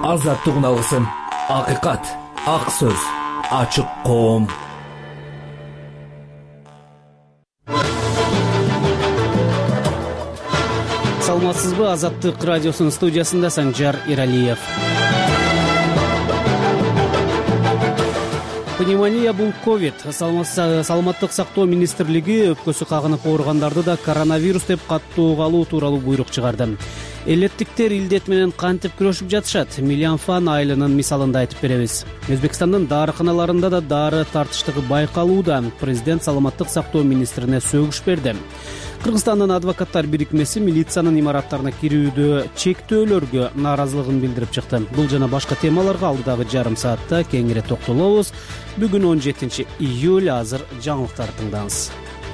Азаттык уналысын, акыйкат, ак сөз, ачык коом. Саламатсызбы? Азаттык радиосунун студиясында Санжар Иралиев. Пневмония бул ковид. Саламаттык сактоо министрлиги өпкөсү кагынып ооругандарды да коронавирус деп каттоого алуу тууралуу буйрук чыгарды. Элеттиктер илдет менен кантип күрөшүп жатышат? Миллионфан айылынын мисалында айтып беребиз. Өзбекстандын дарыканаларында да дары тартыштыгы байкалууда. Президент саламаттык сактоо министрине сөгүш берди. Кыргызстандын адвокаттар бирикмеси милициянын имараттарына кирүүдө чектөөлөргө нааразылыгын билдирип чыкты. Бул жана башка темаларга алдыдагы жарым саатта кеңири токтолобуз. Бүгүн 17 июль, азыр жаңылыктарды тыңдаңыз.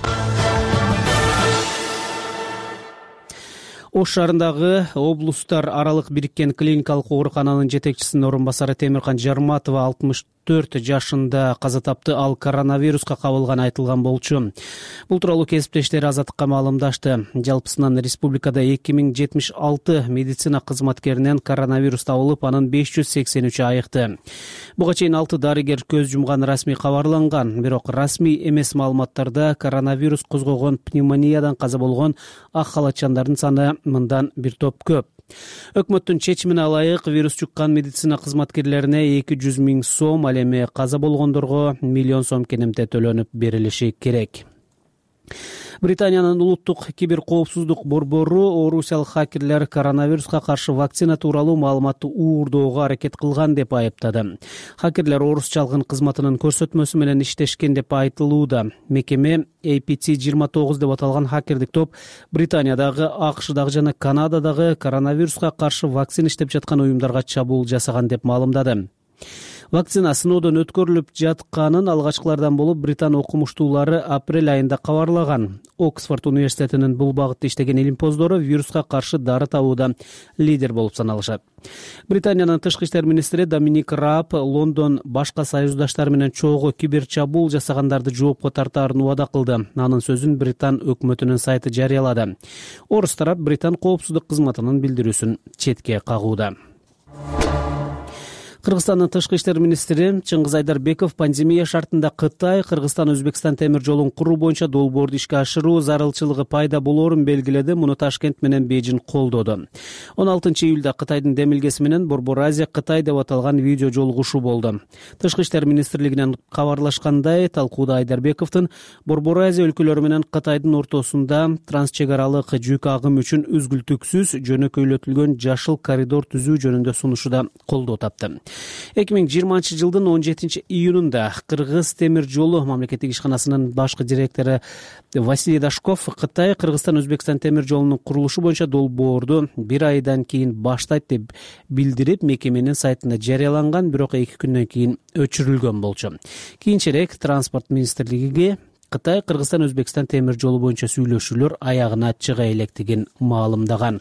Ош шаарындагы облустар аралык бириккен клиникалык оорукананын жетекчисинин орун басары Темиркан Жарматова 64 жашында каза тапты. Ал коронавируска кабылган айтылган болчу. Бул тууралуу кесиптештери Азаттыкка маалымдашты. Жалпысынан республикада 2076 медицина кызматкеринен коронавирус табылып, анын 583 айыкты. Буга чейин 6 дарыгер көз жумган расмий кабарланган. Бирок расмий эмес маалыматтарда коронавирус козгогон пневмониядан каза болгон ак халатчандардын саны мындан бир топ көп. Өкмөттүн чечимине ылайык вирус жуккан медицина кызматкерлерине 200 000 сом, ал эми каза болгондорго 1 миллион сом кенемте төлөнүп берилиши керек. Британиянын улуттук киберкоопсуздук борбору орусиялык хакерлер коронавируска каршы вакцина тууралуу маалыматты уурдоого аракет кылган деп айыптады. Хакерлер орус чалгын кызматынын көрсөтмөсү менен иштешкен деп айтылууда. Мекеме APT-29 деп аталган хакердик топ Британиядагы, АКШдагы жана Канададагы коронавируска каршы вакцина иштеп жаткан уюмдарга чабуул жасаган деп маалымдады. Вакцина сыноодон өткөрүлүп жатканын алгачкылардан болуп британ окумуштуулары апрель айында кабарлаган. Оксфорд университетинин бул багытта иштеген илимпоздору вируска каршы дары табууда лидер болуп саналышат. Британиянын тышкы иштер министри Доминик Рааб Лондон башка союздаштары менен чогуу киберчабуул жасагандарды жоопко тартаарын убада кылды. Анын сөзүн Британ өкмөтүнүн сайты жарыялады. Орус тарап Британ коопсуздук кызматынын билдирүүсүн четке кагууда. Кыргызстандын тышкы иштер министри Чыңгыз Айдарбеков пандемия шартында Кытай, Кыргызстан, Өзбекстан темир жолун куруу боюнча долбоорду ишке ашыруу зарылчылыгы пайда болоорун белгиледи. Муну Ташкент менен Бейжин колдоду. 16 июлда Кытайдын демилгеси менен Борбор Азия Кытай деп аталган видео жолугушуу болду. Тышкы иштер министрлигинен кабарлашкандай, талкууда Айдарбековдун Борбор Азия өлкөлөрү менен Кытайдын ортосунда трансчек аралык жүк агымы үчүн үзгүлтүксүз жөнөкөйлөтүлгөн жашыл коридор түзүү жөнүндө сунушу да колдоо тапты. 2020 жылдын 17 июнунда Кыргыз темир жолу мамлекеттик ишканасынын башкы директору Василий Дашков Кытай, Кыргызстан, Өзбекстан темир жолунун курулушу боюнча долбоорду 1 айдан кийин баштайт деп билдирип, мекеменин сайтында жарыяланган, бирок 2 күндөн кийин өчүрүлгөн болчу. Кийинчерээк транспорт министрлиги Кытай, Кыргызстан, Өзбекстан темир жолу боюнча сүйлөшүүлөр аягына чыга электигин маалымдаган.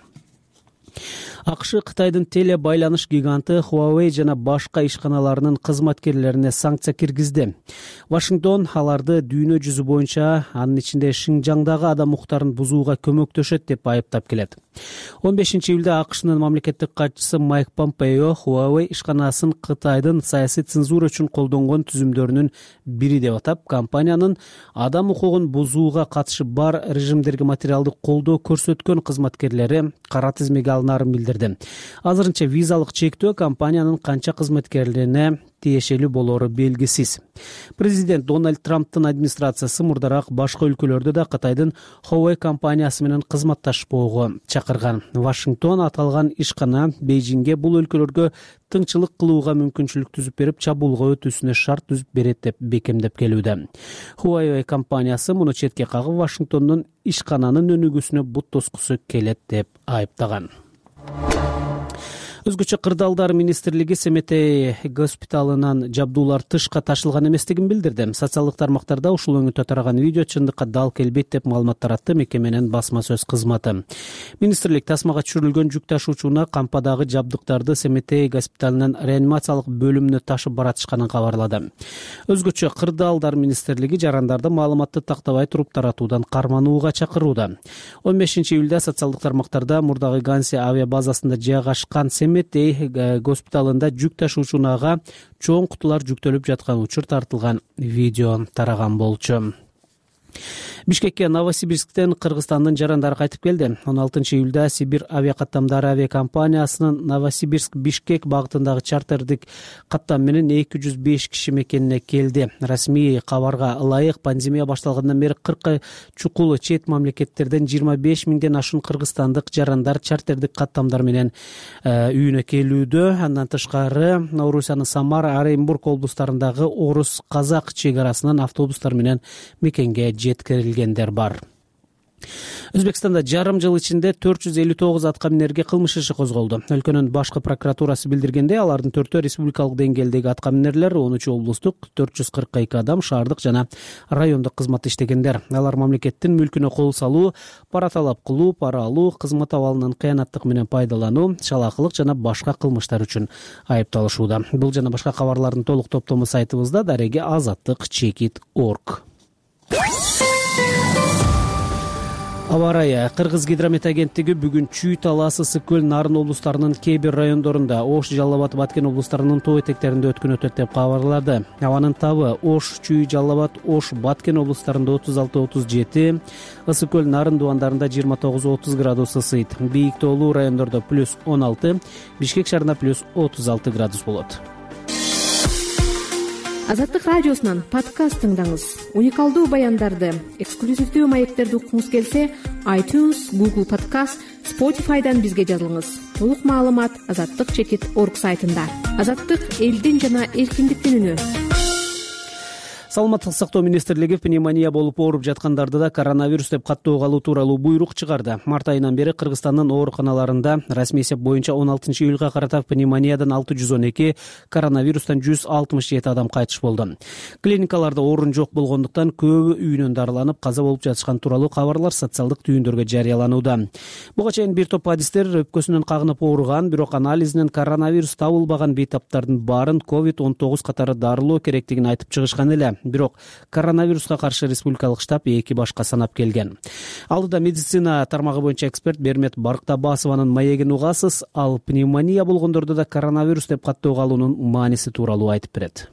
АКШ Кытайдын теле байланыш гиганты Huawei жана башка ишканаларынын кызматкерлерине санкция киргизди. Вашингтон аларды дүйнө жүзү боюнча, анын ичинде Шинжаңдагы адам укуктарын бузууга көмөктөшөт деп айыптап келет. 15 июлда АКШнын мамлекеттик катчысы Майк Помпео Huawei ишканасын Кытайдын саясий цензура үчүн колдонгон түзүмдөрүнүн бири деп атап, компаниянын адам укугун бузууга катышы бар режимдерге материалдык колдоо көрсөткөн кызматкерлери кара тизмеге алынаарын билдирди. Азырынча визалык чектөө компаниянын канча кызматкерлерине тиешелүү болоору белгисиз. Президент Дональд Трамптын администрациясы мурдараак башка өлкөлөрдө да Кытайдын Huawei компаниясы менен кызматташпоого чакырган. Вашингтон аталган ишкана Бейжиңге бул өлкөлөргө тыңчылык кылууга мүмкүнчүлүк түзүп берип, чабуулга өтүүсүнө шарт түзүп берет деп бекемдеп келүүдө. Huawei компаниясы муну четке кагып, Вашингтондун ишкананын өнүгүүсүнө бут тоскусу келет деп айыптаган. Өзгөчө кырдаалдар министрлиги Семетей госпиталынан жабдуулар тышка ташылган эместигин билдирди. Социалдык тармактарда ушул өңүттө тараган видео чындыкка дал келбейт деп маалымат таратты мекеменин басма сөз кызматы. Министрлик тасмага түшүрүлгөн жүк ташуучуна кампадагы жабдыктарды Семетей госпиталынын реанимациялык бөлүмүнө ташып баратышканын кабарлады. Өзгөчө кырдаалдар министрлиги жарандарды маалыматты тактабай туруп таратуудан карманууга чакырууда. 15 июлда социалдык тармактарда мурдагы Ганси авиабазасында жайгашкан Шереметей госпиталында жүк ташуучу унаага чоң кутулар жүктөлүп жаткан учур тартылган видео тараган болчу. Бишкекке Новосибирсктен Кыргызстандын жарандары кайтып келди. 16 июлда Сибирь авиакаттамдары авиакомпаниясынын Новосибирск-Бишкек багытындагы чартердик каттам менен 205 киши мекенине келди. Расмий кабарга ылайык пандемия башталгандан бери 40 чукул чет мамлекеттерден 25 миңден ашуун кыргызстандык жарандар чартердик каттамдар менен үйүнө келүүдө. Андан тышкары Орусиянын Самара, Оренбург облустарындагы орус-казак чек арасынан автобустар менен мекенге жеткирилгендер бар. Өзбекстанда жарым жыл ичинде 459 аткаминерге кылмыш иши козголду. Өлкөнүн башкы прокуратурасы билдиргендей, алардын 4-өө республикалык деңгээлдеги аткаминерлер, 13 облустук, 442 адам шаардык жана райондук кызматта иштегендер. Алар мамлекеттин мүлкүнө кол салуу, пара талап кылуу, пара алуу, кызмат абалынан кыянаттык менен пайдалануу, чалакылык жана башка кылмыштар үчүн айыпталышууда. Бул жана башка кабарлардын толук топтому сайтыбызда daregi-azаттык.org. Аба ырайы. Кыргыз гидромет агенттиги бүгүн Чүй, Талас, Ысык көл, Нарын облустарынын кээ бир райондорунда, Ош, Жалал Абад, Баткен облустарынын тоо этектеринде өткөн өтөт деп кабарлады. Абанын табы Ош, Чүй, Жалал Абад, Ош, Баткен облустарында 36-37, Ысык көл, Нарын дубандарында 29-30 градус ысыйт. Бийик тоолуу райондордо +16, Бишкек шаарында +36 градус болот. Азаттык радиосунан подкаст тыңдаңыз. Уникалдуу баяндарды, эксклюзивдүү маектерди уккуңуз келсе, iTunes, Google Podcast, Spotify'дан бизге жазылыңыз. Толук маалымат azаттык.org сайтында. Азаттык — элдин жана эркиндиктин үнү. Саламаттык сактоо министрлиги пневмония болуп ооруп жаткандарды да коронавирус деп каттоого алуу тууралуу буйрук чыгарды. Март айынан бери Кыргызстандын ооруканаларында расмий эсеп боюнча 16 июлга карата пневмониядан 612, коронавирустан 167 адам кайтыш болду. Клиникаларда орун жок болгондуктан көбү үйүнөн дарыланып каза болуп жатышкан тууралуу кабарлар социалдык түйүндөргө жарыяланууда. Буга чейин бир топ адистер өпкөсүнөн кагынып ооруган, бирок анализинен коронавирус табылбаган бейтаптардын баарын COVID-19 катары дарылоо керектигин айтып чыгышкан эле. Бирок коронавируска каршы республикалык штаб эки башка санап келген. Алдыда медицина тармагы боюнча эксперт Бермет Барктабасованын маегин угасыз. Ал пневмония болгондорду да коронавирус деп каттоого алуунун мааниси тууралуу айтып берет.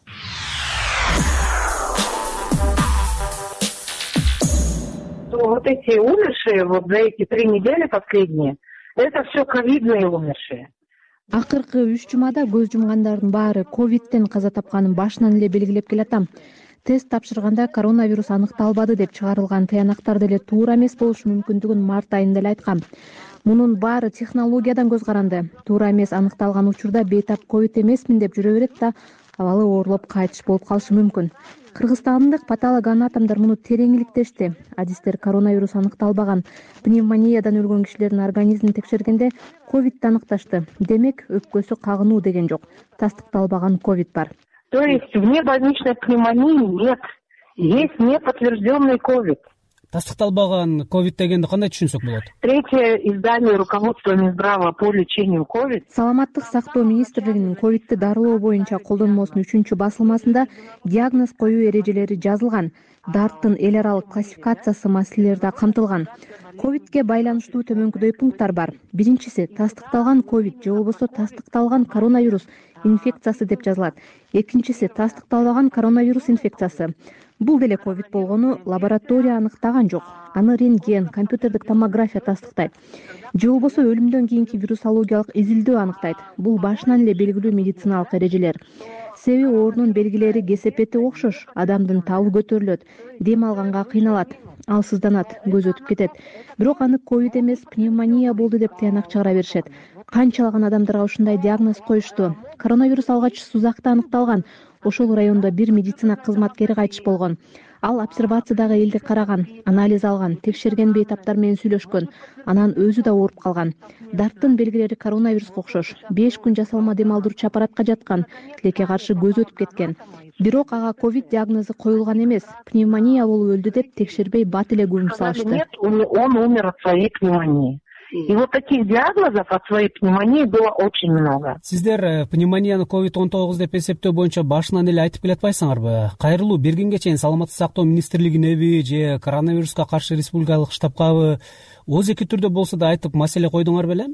Вот эти умершие вот за эти 3 недели последние, это все ковидные умершие. Акыркы 3 жумада көз жумгандардын баары ковидтен каза тапканын башынан эле белгилеп келатам. Тест тапшырганда коронавирус аныкталбады деп чыгарылган тыянактар деле туура эмес болушу мүмкүндүгүн март айында эле айткам. Мунун баары технологиядан көз каранды. Туура эмес аныкталган учурда бейтап ковид эмесмин деп жүрө берет да абалы оорулуп кайтыш болуп калышы мүмкүн. Кыргызстандык патологоанатомдор муну терең иликтешти. Адистер коронавирус аныкталбаган пневмониядан өлгөн кишилердин организмин текшергенде ковидти аныкташты. Демек, өпкөсү кагынуу деген жок. Тастыкталбаган ковид бар. То есть внебольничной пневмонии нет. Есть неподтвержденный ковид. Тастыкталбаган ковид дегенди кандай түшүнсөк болот? Третье издание руководства Минздрава по лечению ковид. Саламаттык сактоо министрлигинин ковидти дарылоо боюнча колдонмосунун 3 басылмасында диагноз коюу эрежелери жазылган. Дарттын эл аралык классификациясы маселелери да камтылган. Ковидке байланыштуу төмөнкүдөй пункттар бар. Биринчиси тастыкталган ковид же болбосо тастыкталган коронавирус инфекциясы деп жазылат. Экинчиси тастыкталбаган коронавирус инфекциясы. Бул деле ковид болгону лаборатория аныктаган жок. Аны рентген, компьютердик томография тастыктайт. Же болбосо өлүмдөн кийинки вирусологиялык изилдөө аныктайт. Бул башынан эле белгилүү медициналык эрежелер. Себеби оорунун белгилери кесепети окшош. Адамдын табы көтөрүлөт, дем алганга кыйналат, алсызданат, көз өтүп кетет. Бирок аны ковид эмес, пневмония болду деп тыянак чыгара беришет. Канчалаган адамдарга ушундай диагноз коюшту. Коронавирус алгач Сузакта аныкталган. Ошол райондо бир медицина кызматкери кайтыш болгон. Ал обсервациядагы элди караган, анализ алган, текшерген бейтаптар менен сүйлөшкөн. Анан өзү да ооруп калган. Дарттын белгилери коронавируска окшош. 5 күн жасалма дем алдыруучу аппаратка жаткан, тилекке каршы көз өтүп кеткен. Бирок ага ковид диагнозу коюлган эмес, пневмония болуп өлдү деп текшербей бат эле күбүм салышты. Нет, он умер от своей пневмонии. И вот таких диагнозов от своей пневмонии было очень много. Сиздер пневмонияны COVID-19 деп эсептөө боюнча башынан эле айтып келатпайсыңарбы? Кайрылуу, бир күнгө чейин Саламаттык сактоо министрлигинеби же коронавируска каршы республикалык штабкабы ооз эки түрдө болсо да айтып маселе койдуңар беле?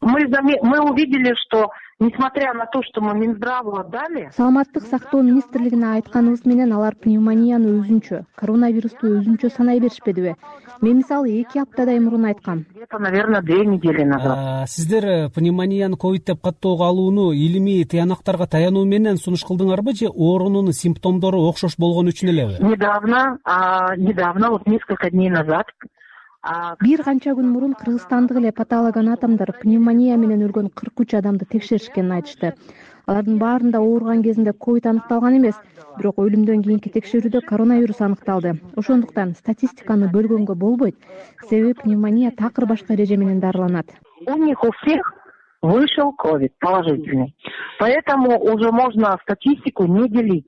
мы увидели, что несмотря на то, что мы Минздраву отдали... Саламаттык сактоо министрлигине айтканыбыз менен алар пневмонияны өзүнчө, коронавирусту өзүнчө санай беришпедиби? Мен мисалы 2 аптадай мурун айткам. Где-то, наверное, 2 недели назад. Сиздер пневмонияны ковид деп каттоого алууну илимий тыянактарга таянуу менен сунуш кылдыңарбы же оорунун симптомдору окшош болгону үчүн элеби? Недавно, вот несколько дней назад. Бир канча күн мурун кыргызстандык эле патологоанатомдор пневмония менен өлгөн 43 адамды текшеришкенин айтышты. Алардын баарында ооруган кезинде ковид аныкталган эмес, бирок өлүмдөн кийинки текшерүүдө коронавирус аныкталды. Ошондуктан статистиканы бөлгөнгө болбойт, себеби пневмония такыр башка эреже менен дарыланат. У них у всех вышел ковид положительный. Поэтому уже можно статистику не делить.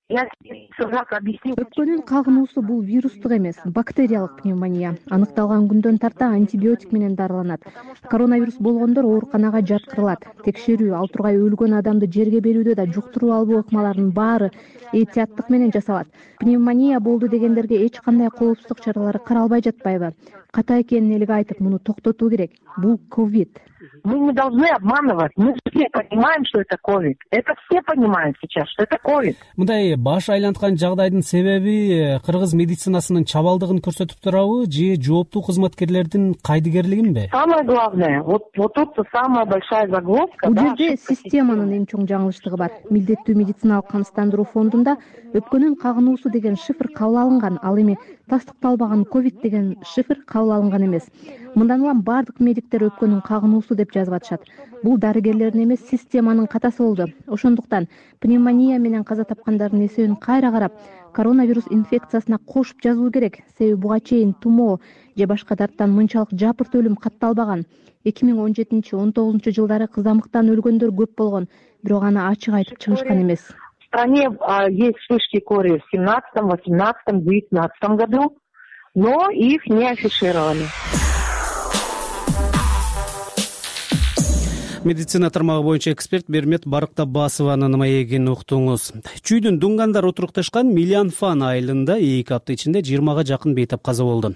Өпкөнүн кагынуусу бул вирустук эмес, бактериялык пневмония. Аныкталган күндөн тарта антибиотик менен дарыланат. Коронавирус болгондор ооруканага жаткырылат. Текшерүү, ал тургай өлгөн адамды жерге берүүдө да жуктуруу албоо ыкмаларынын баары этияттык менен жасалат. Пневмония болду дегендерге эч кандай коопсуздук чаралары каралбай жатпайбы? Ката экенин элге айтып, муну токтотуу керек. Бул ковид. Мы не должны обманывать. Мы все понимаем, что это ковид. Это все понимают сейчас, что это ковид. Мындай баш айланткан жагдайдын себеби кыргыз медицинасынын чабалдыгын көрсөтүп турабы же жооптуу кызматкерлердин кайдыгерлигинби? Самое главное, вот тут самая большая загвоздка. Бул жерде системанын эң чоң жаңылыштыгы бар. Милдеттүү медициналык камсыздандыруу фондунда өпкөнүн кагынуусу деген шифр кабыл алынган, ал эми тастыкталбаган ковид деген шифр кабыл алынган эмес. Мындан улам бардык медиктер өпкөнүн кагынуусу деп жазып атышат. Бул дарыгерлердин эмес, системанын катасы болду. Ошондуктан пневмония менен каза тапкандардын эсебин кайра карап, коронавирус инфекциясына кошуп жазуу керек. Себеби буга чейин тумоо же башка дарттан мынчалык жапырт өлүм катталбаган. 2017-19 жылдары кызамыктан өлгөндөр көп болгон, бирок аны ачык айтып чыгышкан эмес. В стране есть вспышки кори в 17, 18, 19 году, но их не афишировали. Медицина тармагы боюнча эксперт Бермет Барктабасованын маегин уктуңуз. Чүйдүн Дунгандар отурукташкан Милянфан айылында 2 апта ичинде 20га жакын бейтап каза болду.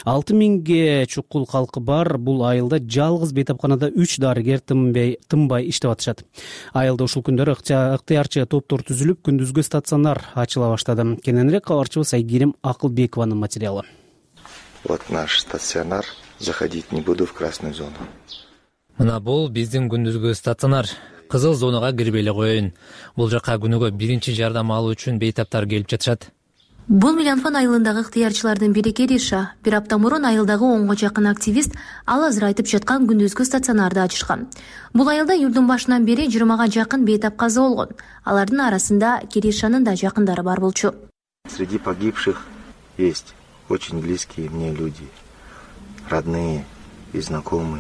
6000ге чукул калкы бар бул айылда жалгыз бейтапканада 3 дарыгер тынбай иштеп атышат. Айылда ушул күндөрү ыктыярчы топтор түзүлүп, күндүзгү стационар ачыла баштады. Кененирээк кабарчыбыз Айгерим Акылбекованын материалы. Вот наш стационар. Заходить не буду в красную зону. Мына бул биздин күндүзгү стационар. Кызыл зонага кирбей эле коеюн. Бул жака күнүгө биринчи жардам алуу үчүн бейтаптар келип жатышат. Бул Милянфан айылындагы ыктыярчылардын бири Кериша. Бир апта мурун айылдагы 10га жакын активист ал азыр айтып жаткан күндүзгү стационарды ачышкан. Бул айылда июлдун башынан бери 20га жакын бейтап каза болгон. Алардын арасында Керишанын да жакындары бар болчу. Среди погибших есть очень близкие мне люди, родные и знакомые.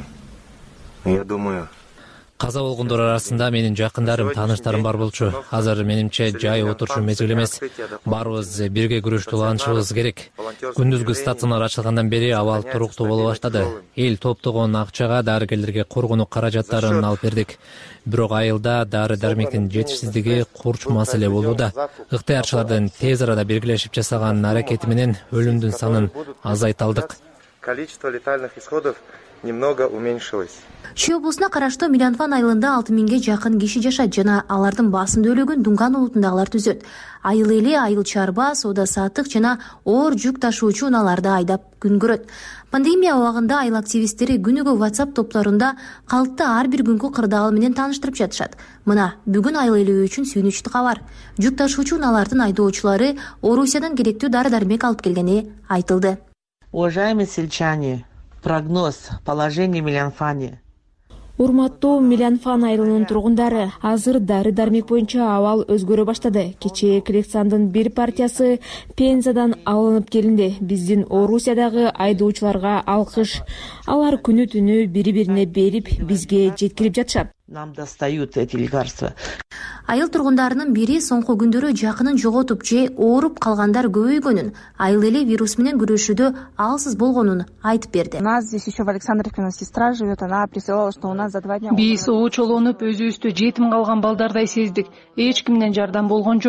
Я думаю, каза болгондор арасында менин жакындарым, тааныштарым бар болчу. Азыр менимче жай отурчу мезгил эмес. Баарыбыз бирге күрөштү уланышыбыз керек. Күндүзгү стационар ачылгандан бери абал туруктуу боло баштады. Эл топтогон акчага дарыгерлерге коргонуу каражаттарын алып бердик. Бирок айылда дары-дармектин жетишсиздиги курч маселе болууда. Ыктыярчылардын тез арада биргелешип жасаган аракети менен өлүмдүн санын азайта алдык. Количество летальных исходов немного уменьшилось. Чүй облусуна караштуу Милянфан айылында 6000ге жакын киши жашайт жана алардын баасында өлөгөн Дунган улутундагылар түзөт. Айыл эли айыл чарба, соода саттык жана оор жүк ташуучу унааларды айдап күн көрөт. Пандемия убагында айыл активисттери күнүгө WhatsApp топторунда калкты ар бир күнгү кырдаал менен тааныштырып жатышат. Мына бүгүн айыл эли үчүн сүйүнүчтүү кабар. Жүк ташуучу унаалардын айдоочулары Орусиядан керектүү дары-дармек алып келгени айтылды. Уважаемые сельчане, прогноз положения в Милянфане. Урматтуу Милянфан айылынын тургундары, азыр дары-дармек боюнча абал өзгөрө баштады. Кечээ коллекциондун бир партиясы Пензадан алынып келинди. Биздин Орусиядагы айдоочуларга алкыш. Алар күнү түнү бири-бирине берип, бизге жеткирип жатышат. Нам достают эти лекарства. Айыл тургундарынын бири соңку күндөрү жакынын жоготуп же ооруп калгандар көбөйгөнүн, айыл эли вирус менен күрөшүүдө алсыз болгонун айтып берди. У нас здесь еще в Александровке у нас сестра живет, она присылала, что у нас за 2 дня. Биз оочолонуп өзүбүздү жетим калган балдардай сездик. Эч кимден жардам болгон жок.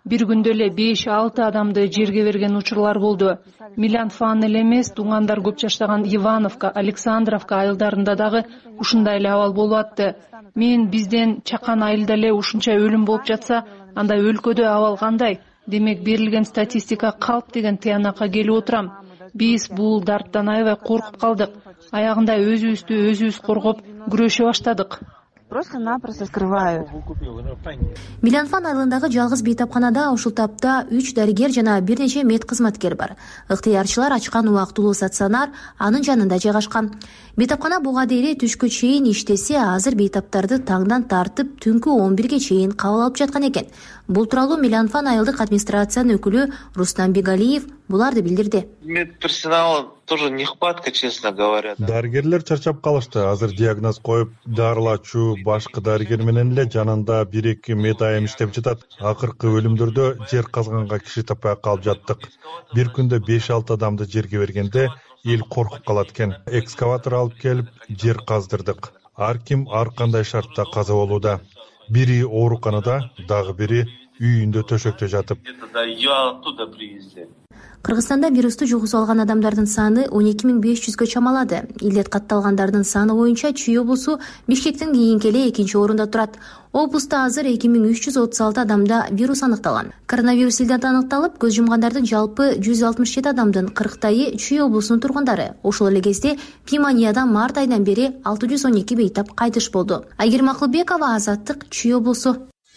бир күндө эле 5-6 адамды жерге берген учурлар болду. Милянфан эле эмес, туугандар көп жаштаган Ивановка, Александровка айылдарында дагы ушундай эле абал болуп атты. Мен бизден чакан айылда эле ушунча өлүм болуп жатса, анда өлкөдө абал кандай? Демек берилген статистика калп деген тыянакка келип отурам. Биз бул дарттан аябай коркуп калдык. Аягында өзүбүз коргоп күрөшө баштадык. Просто-напросто скрывают. Милянфан айылындагы жалгыз бейтапканада ушул тапта 3 дарыгер жана бир нече мед кызматкер бар. Ыктыярчылар ачкан убактылуу стационар анын жанында жайгашкан. Бейтапкана буга дейре түшкө чейин иштесе, азыр бейтаптарды таңдан тартып түнкү 11ге чейин кабыл алып жаткан экен. Бул тууралуу Милянфан айылдык администрациянын өкүлү Рустам Бегалиев буларды билдирди. Медперсонала тоже нехватка, честно говоря. Дарыгерлер чарчап калышты. Азыр диагноз коюп, дарылачу башкы дарыгер менен эле жанында 1-2 мед айым иштеп жатат. Акыркы өлүмдөрдө жер казганга киши таппай калып жаттык. Бир күндө 5-6 адамды жерге бергенде эл коркуп калат экен. Экскаватор алып келип жер каздырдык. Ар ким ар кандай шартта каза болууда. Бири ооруканада, дагы бири үйүндө төшөктө жатып. Кыргызстанда вирусту жугузуп алган адамдардын саны 12500гө чамалады. Илдет катталгандардын саны боюнча Чүй облусу Бишкектен кийинки эле 2-орунда турат. Облуста азыр 2336 адамда вирус аныкталган. Коронавирус илдет аныкталып, көз жумгандардын жалпы 167 адамдын 40тайы Чүй облусунун тургундары. Ошол эле кезде пневмониядан март айынан бери 612 бейтап кайтыш болду. Айгерим Акылбекова, Азаттык, Чүй облусу.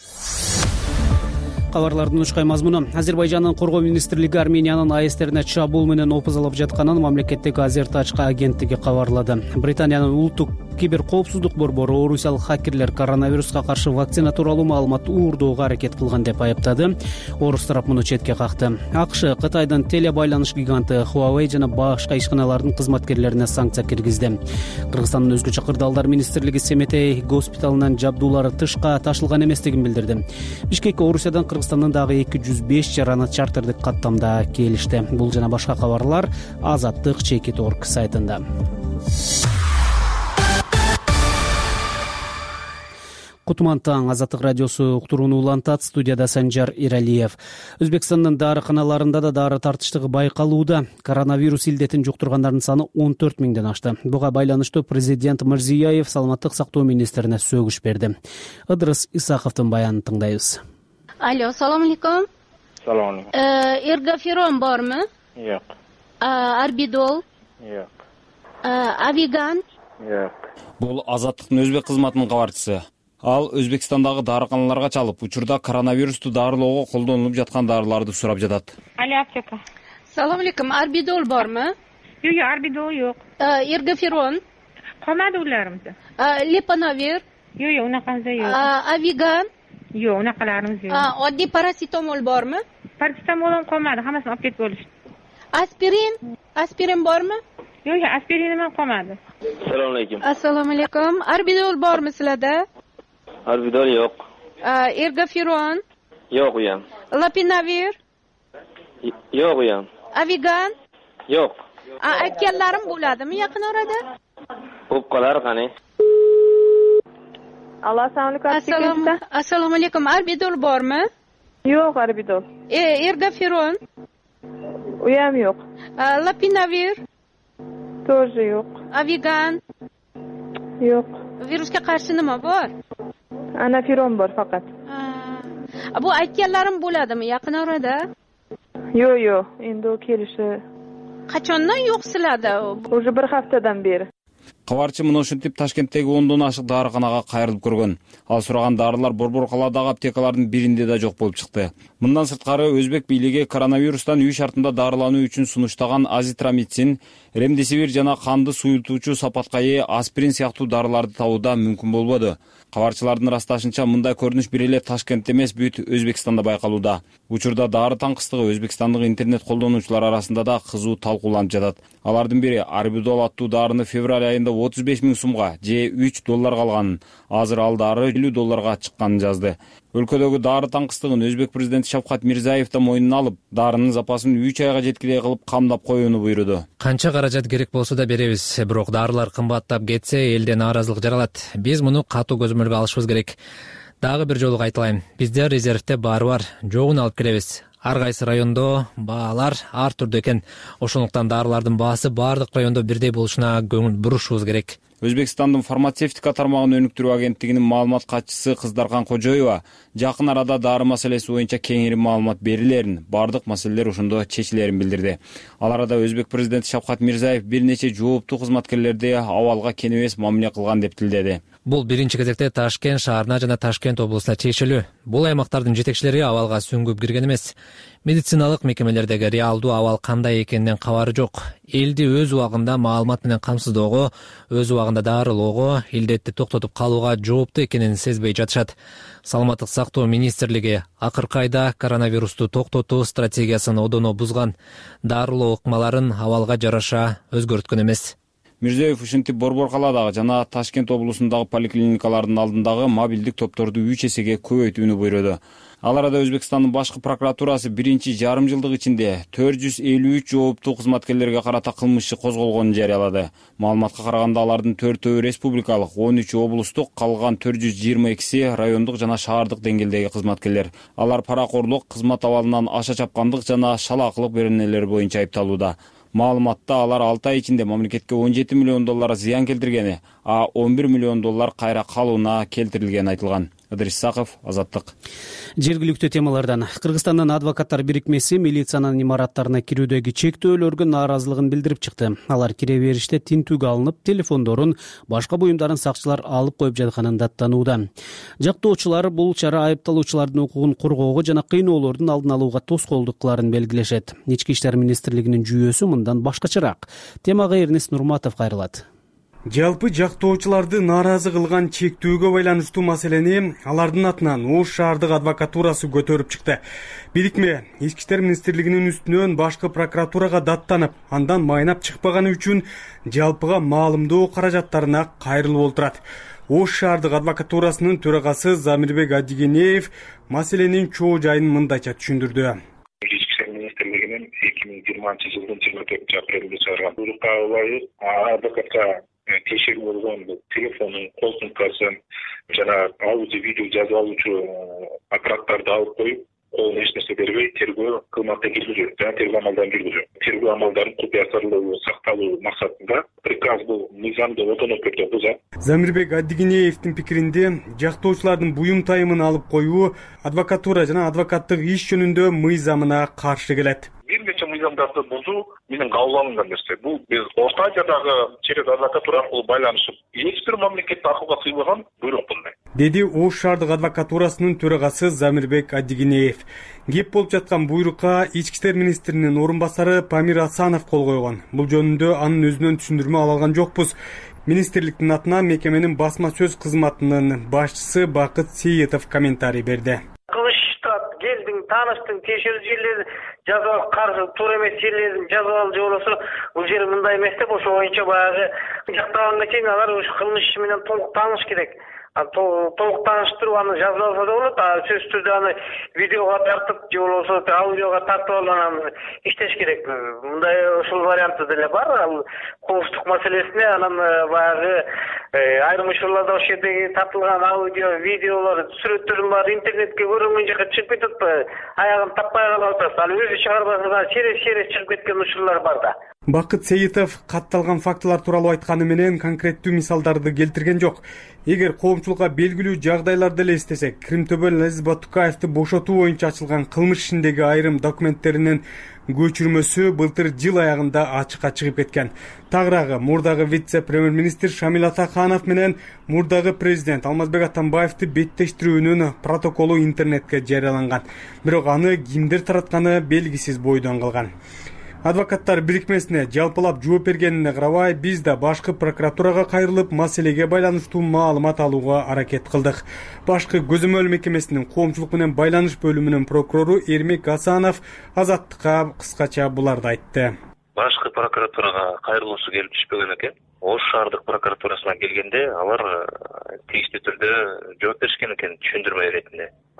Кабарлардын учкай мазмуну. Азербайжандын коргоо министрлиги Армениянын АЭСтерине чабуул менен опузалап жатканын мамлекеттик Азертачка агенттиги кабарлады. Британиянын улуттук киберкоопсуздук борбору орусиялык хакерлер коронавируска каршы вакцина тууралуу маалымат уурдоого аракет кылган деп айыптады. Орус тарап муну четке какты. АКШ Кытайдын телебайланыш гиганты Huawei жана башка ишканалардын кызматкерлерине санкция киргизди. Кыргызстандын өзгөчө кырдаалдар министрлиги Семетей госпиталынан жабдуулары тышка ташылган эместигин билдирди. Бишкекке Орусиядан Кыргызстандын дагы 205 жараны чартердик каттамда келишти. Бул жана башка кабарлар Азаттык Чекит.org сайтында. Кутман таң, Азаттык радиосу уктурууну улантат. Студияда Санжар Иралиев. Өзбекстандын дарыканаларында да дары тартыштыгы байкалууда. Коронавирус илдетин жуктургандардын саны 14 миңден ашты. Буга байланыштуу президент Мирзиёев саламаттык сактоо министрине сөгүш берди. Ыдырыс Исаковдун баянын тыңдайбыз. Алло, салам алейкум. Салам алейкум. Эргоферон бармы? Жок. Арбидол? Жок. Авиган? Жок. Бул Азаттыктын өзбек кызматынын кабарчысы. Ал Өзбекстандагы дарыканаларга чалып, учурда коронавирусту дарылоого колдонулуп жаткан дарыларды сурап жатат. Али аптека. Салам алейкум. Арбидол бармы? Жок, арбидол жок. Эргоферон? Комады уларымды. Лепановир? Жок, унаканза жок. Авиган? Жок, унакаларымыз жок. Одди параситомол бармы? Параситомолун комады, хамасын алып кетип болушту. Аспирин? Аспирин бармы? Жок, аспирин менен комады. Салам алейкум. Ассаламу алейкум. Арбидол бармы силерде? Арбидол жок. Эргоферон? Жок уям. Лапинавир? Жок уям. Авиган? Жок. Aytganlarim bo'ladimi yaqin orada? Bo'lib qolar qani. Allo, assalomu alaykum. Assalomu alaykum. Arbidol bormi? Yo'q, arbidol. Ergoferon? U ham yo'q. Lapinavir? Тоже yo'q. Avigan? Yo'q. Virusga qarshi nima bor? Anafiron bor faqat. Bu aytganlarim bo'ladimi yaqin orada? Yo'q, endi u kelishi. Qachondan yo'q sizlarda? Уже bir haftadan beri. Кабарчы муну ушинтип Ташкенттеги 10дон ашык дарыканага кайрылып көргөн. Ал сураган дарылар борбор калаадагы аптекалардын биринде да жок болуп чыкты. Мындан сырткары өзбек бийлиги коронавирустан үй шартында дарылануу үчүн сунуштаган азитромицин, ремдесивир жана канды суюлтуучу сапатка ээ аспирин сыяктуу дарыларды табууда мүмкүн болбоду. Кабарчылардын ырасташынча мындай көрүнүш бир эле Ташкентте эмес, бүт Өзбекстанда байкалууда. Учурда дары таңкыстыгы Өзбекстандык интернет колдонуучулар арасында да кызуу талкууланып жатат. Алардын бири арбидол аттуу дарыны февраль айында 35 миң сумга же $3 алганын, азыр ал дары $50 чыкканын жазды. Өлкөдөгү дары таңкыстыгын өзбек президенти Шавкат Мирзиёев да мойнуна алып, дарынын запасын 3 айга жеткилей кылып камдап коюуну буйруду. Канча каражат керек болсо да беребиз, бирок дарылар кымбаттап кетсе элде нааразылык жаралат. Биз муну катуу көзөмөлгө алышыбыз керек. Дагы бир жолу кайталайм. Бизде резервте баары бар, жогун алып келебиз. Ар кайсы райондо баалар ар түрдүү экен. Ошондуктан дарылардын баасы баардык райондо бирдей болушуна көңүл бурушубуз керек. Өзбекстандын фармацевтика тармагын өнүктүрүү агенттигинин маалымат катчысы Кыздаркан Кожоева жакын арада дары маселеси боюнча кеңири маалымат берилерин, бардык маселелер ошондо чечилерин билдирди. Ал арада Өзбек президенти Шавкат Мирзиев бир нече жооптуу кызматкерлерди абалга кең эмес мамиле кылган деп тилдеди. Бул биринчи кезекте Ташкент шаарына жана Ташкент облусуна тиешелүү. Бул аймактардын жетекчилери абалга сүңгүп кирген эмес. Медициналык мекемелердеги реалдуу абал кандай экенинен кабары жок. Элди өз убагында маалымат менен камсыздоого, өз убагында дарылоого, илдетти токтотуп калууга жооптуу экенин сезбей жатышат. Саламаттык сактоо министрлиги акыркы айда коронавирусту токтотуу стратегиясын одоно бузган. Дарылоо ыкмаларын абалга жараша өзгөрткөн эмес. Мирзиев ушинтип Борбор калаадагы жана Ташкент облусундагы поликлиникалардын алдындагы мобилдик топторду 3 эсеге көбөйтүүнү буйруду. Ал арада Өзбекстандын башкы прокуратурасы биринчи жарым жылдык ичинде 453 жооптуу кызматкерлерге карата кылмыш иши козголгонун жарыялады. Маалыматка караганда алардын 4-өө республикалык, 13 облустук, калган 422си райондук жана шаардык деңгээлдеги кызматкерлер. Алар паракорлук, кызмат абалынан аша чапкандык жана шалаакылык беренелер боюнча айыпталууда. Маалыматта алар 6 ай ичинде мамлекетке 17 миллион доллар зыян келтиргени, а 11 миллион доллар кайра калууна келтирилгени айтылган. Ыдырис Исаков, Азаттык. Жергиликтүү темалардан Кыргызстандын адвокаттар бирикмеси милициянын имараттарына кирүүдөгү чектөөлөргө нааразылыгын билдирип чыкты. Алар кире бериште тинтүүгө алынып, телефондорун, башка буюмдарын сакчылар алып коюп жатканын даттанууда. Жактоочулар бул чара айыпталуучулардын укугун коргоого жана кыйноолордун алдын алууга тоскоолдук кыларын белгилешет. Ички иштер министрлигинин жүйөсү мындан башкачараак. Темага Эрнест Нурматов кайрылат. Жалпы жактоочуларды нааразы кылган чектөөгө байланыштуу маселени алардын атынан Ош шаардык адвокатурасы көтөрүп чыкты. Бирикме Ички иштер министрлигинин үстүнөн башкы прокуратурага даттанып, андан майнап чыкпаганы үчүн жалпыга маалымдоо каражаттарына кайрылып отурат. Ош шаардык адвокатурасынын төрагасы Замирбек Адигенеев маселенин чоо жайын мындайча түшүндүрдү. 2020 жылдын 24 апрелинде чыгарган буйрукка ылайык адвокатка тиешелүү болгон телефонун, кол сумкасын жана аудио видео жазып алуучу аппараттарды алып коюп, колуна эч нерсе бербей тергөө кылмакка киргизүү жана тергөө амалдарын жүргүзүү. Тергөө амалдарынын купуя сырлуулугу сакталуу максатында приказ бул мыйзамды отоно түрдө бузат. Замирбек Адигенеевдин пикиринде жактоочулардын буюм тайымын алып коюу адвокатура жана адвокаттык иш жөнүндө мыйзамына каршы келет. Бир нече мыйзамдарды бузуу менен кабыл алынган нерсе. Бул биз Орто Азиядагы через адвокатура аркылуу байланышып, эч бир мамлекетте акылга сыйбаган буйрук булмай. Деди Ош шаардык адвокатурасынын төрагасы Замирбек Адигенеев. Кеп болуп жаткан буйрукка Ички иштер министринин орун басары Памир Асанов кол койгон. Бул жөнүндө анын өзүнөн түшүндүрмө ала алган жокпуз. Министрликтин атынан мекеменин басма сөз кызматынын башчысы Бакыт Сейитов комментарий берди. Келдиң, тааныштың, тиешелүү жерлерди жазып алып, каршы туура эмес жерлерин жазып алып же болбосо бул жер мындай эмес деп ошо боюнча баягы жактагандан кийин алар ушу кылмыш иши менен толук тааныш керек. Толук тааныштырып аны жазып алса да болот, сөзсүз түрдө аны видеого тартып же болбосо аудиого тартып алып анан иштеш керек. Мындай ушул варианты деле бар. Ал коопсуздук маселесине анан баягы айрым учурларда ошол жердеги тартылган аудио, видеолор, сүрөттөрдүн баары интернетке көрүнгөн жака чыгып кетип, аягын таппай калып атат. Ал өзү чыгарбаса через чыгып кеткен учурлар бар да. Бакыт Сейитов катталган фактылар тууралуу айтканы менен конкреттүү мисалдарды келтирген жок. Эгер коомчулукка белгилүү жагдайларды эле эстесек, Кримтөбө Лазиз Батукаевди бошотуу боюнча ачылган кылмыш ишиндеги айрым документтеринин көчүрмөсү былтыр жыл аягында ачыкка чыгып кеткен. Тагыраагы мурдагы вице-премьер-министр Шамил Атаханов менен мурдагы президент Алмазбек Атамбаевди беттештирүүнүн протоколу интернетке жарыяланган. Бирок аны кимдер таратканы белгисиз бойдон калган. Адвокаттар бирикмесине жалпылап жооп бергенине карабай, биз да башкы прокуратурага кайрылып, маселеге байланыштуу маалымат алууга аракет кылдык. Башкы көзөмөл мекемесинин коомчулук менен байланыш бөлүмүнүн прокурору Эрмек Асанов Азаттыкка кыскача буларды айтты. Башкы прокуратурага кайрылуусу келип түшпөгөн экен. Ош шаардык прокуратурасына келгенде алар тийиштүү түрдө жооп беришкен экен түшүндүрмө иретинде.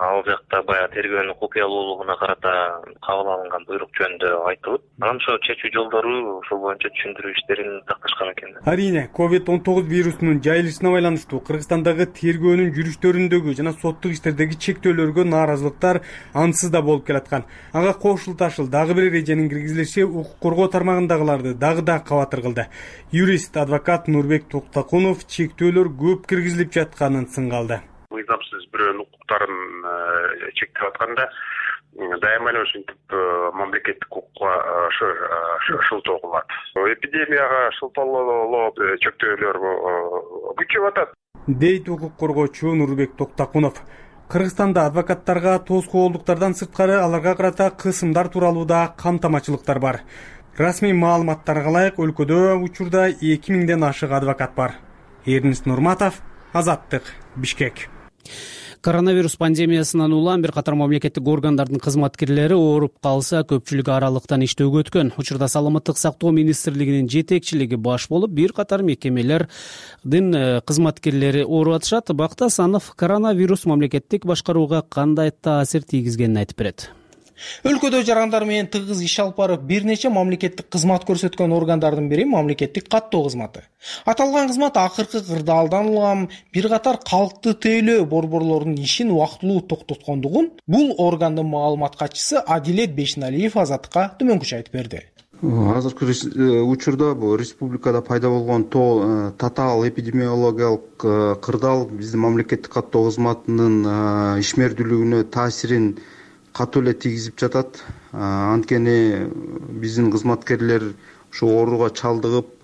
ал жакта баягы тергөөнүн купуялуулугуна карата кабыл алынган буйрук жөнүндө айтылып, анан ошо чечүү жолдору ошол боюнча түшүндүрүү иштерин такташкан экен. Арийне, COVID-19 вирусунун жайылышына байланыштуу Кыргызстандагы тергөөнүн жүрүштөрүндөгү жана соттук иштердеги чектөөлөргө нааразылыктар ансыз да болуп келаткан. Ага кошулташыл дагы бир эреженин киргизилиши укук коргоо тармагындагыларды дагы да кабатыр кылды. Юрист, адвокат Нурбек Токтакунов чектөөлөр көп киргизилип жатканын сынга алды. Мыйзамсыз бирөөнүн укуктарын чектеп атканда дайыма эле ушинтип мамлекеттик укукка шылтоо кылат. Эпидемияга шылтоолоо чектөөлөр күчөп атат, дейт укук коргоочу Нурбек Токтакунов. Кыргызстанда адвокаттарга тоскоолдуктардан сырткары аларга карата кысымдар тууралуу да камтамачылыктар бар. Расмий маалыматтарга ылайык өлкөдө учурда 2000ден ашык адвокат бар. Эрнис Нурматов, Азаттык, Бишкек. Коронавирус пандемиясынан улам бир катар мамлекеттик органдардын кызматкерлери ооруп калса, көпчүлүгү аралыктан иштөөгө өткөн. Учурда Саламаттык сактоо министрлигинин жетекчилиги баш болуп, бир катар мекемелердин кызматкерлери ооруп атышат. Бакыт Асанов коронавирус мамлекеттик башкарууга кандай таасир тийгизгенин айтып берет. Өлкөдө жарандар менен тыгыз иш алып барып, бир нече мамлекеттик кызмат көрсөткөн органдардын бири мамлекеттик каттоо кызматы. Аталган кызмат акыркы кырдаалдан улам бир катар калкты тейлөө борборлорунун ишин убактылуу токтоткондугун бул органдын маалымат катчысы Адилет Бешналиев Азаттыкка төмөнкүчө айтып берди. Азыркы учурда бул республикада пайда болгон татаал эпидемиологиялык кырдаал биздин мамлекеттик каттоо кызматынын ишмердүүлүгүнө таасирин катуу эле тийгизип жатат. Анткени биздин кызматкерлер ушу ооруга чалдыгып,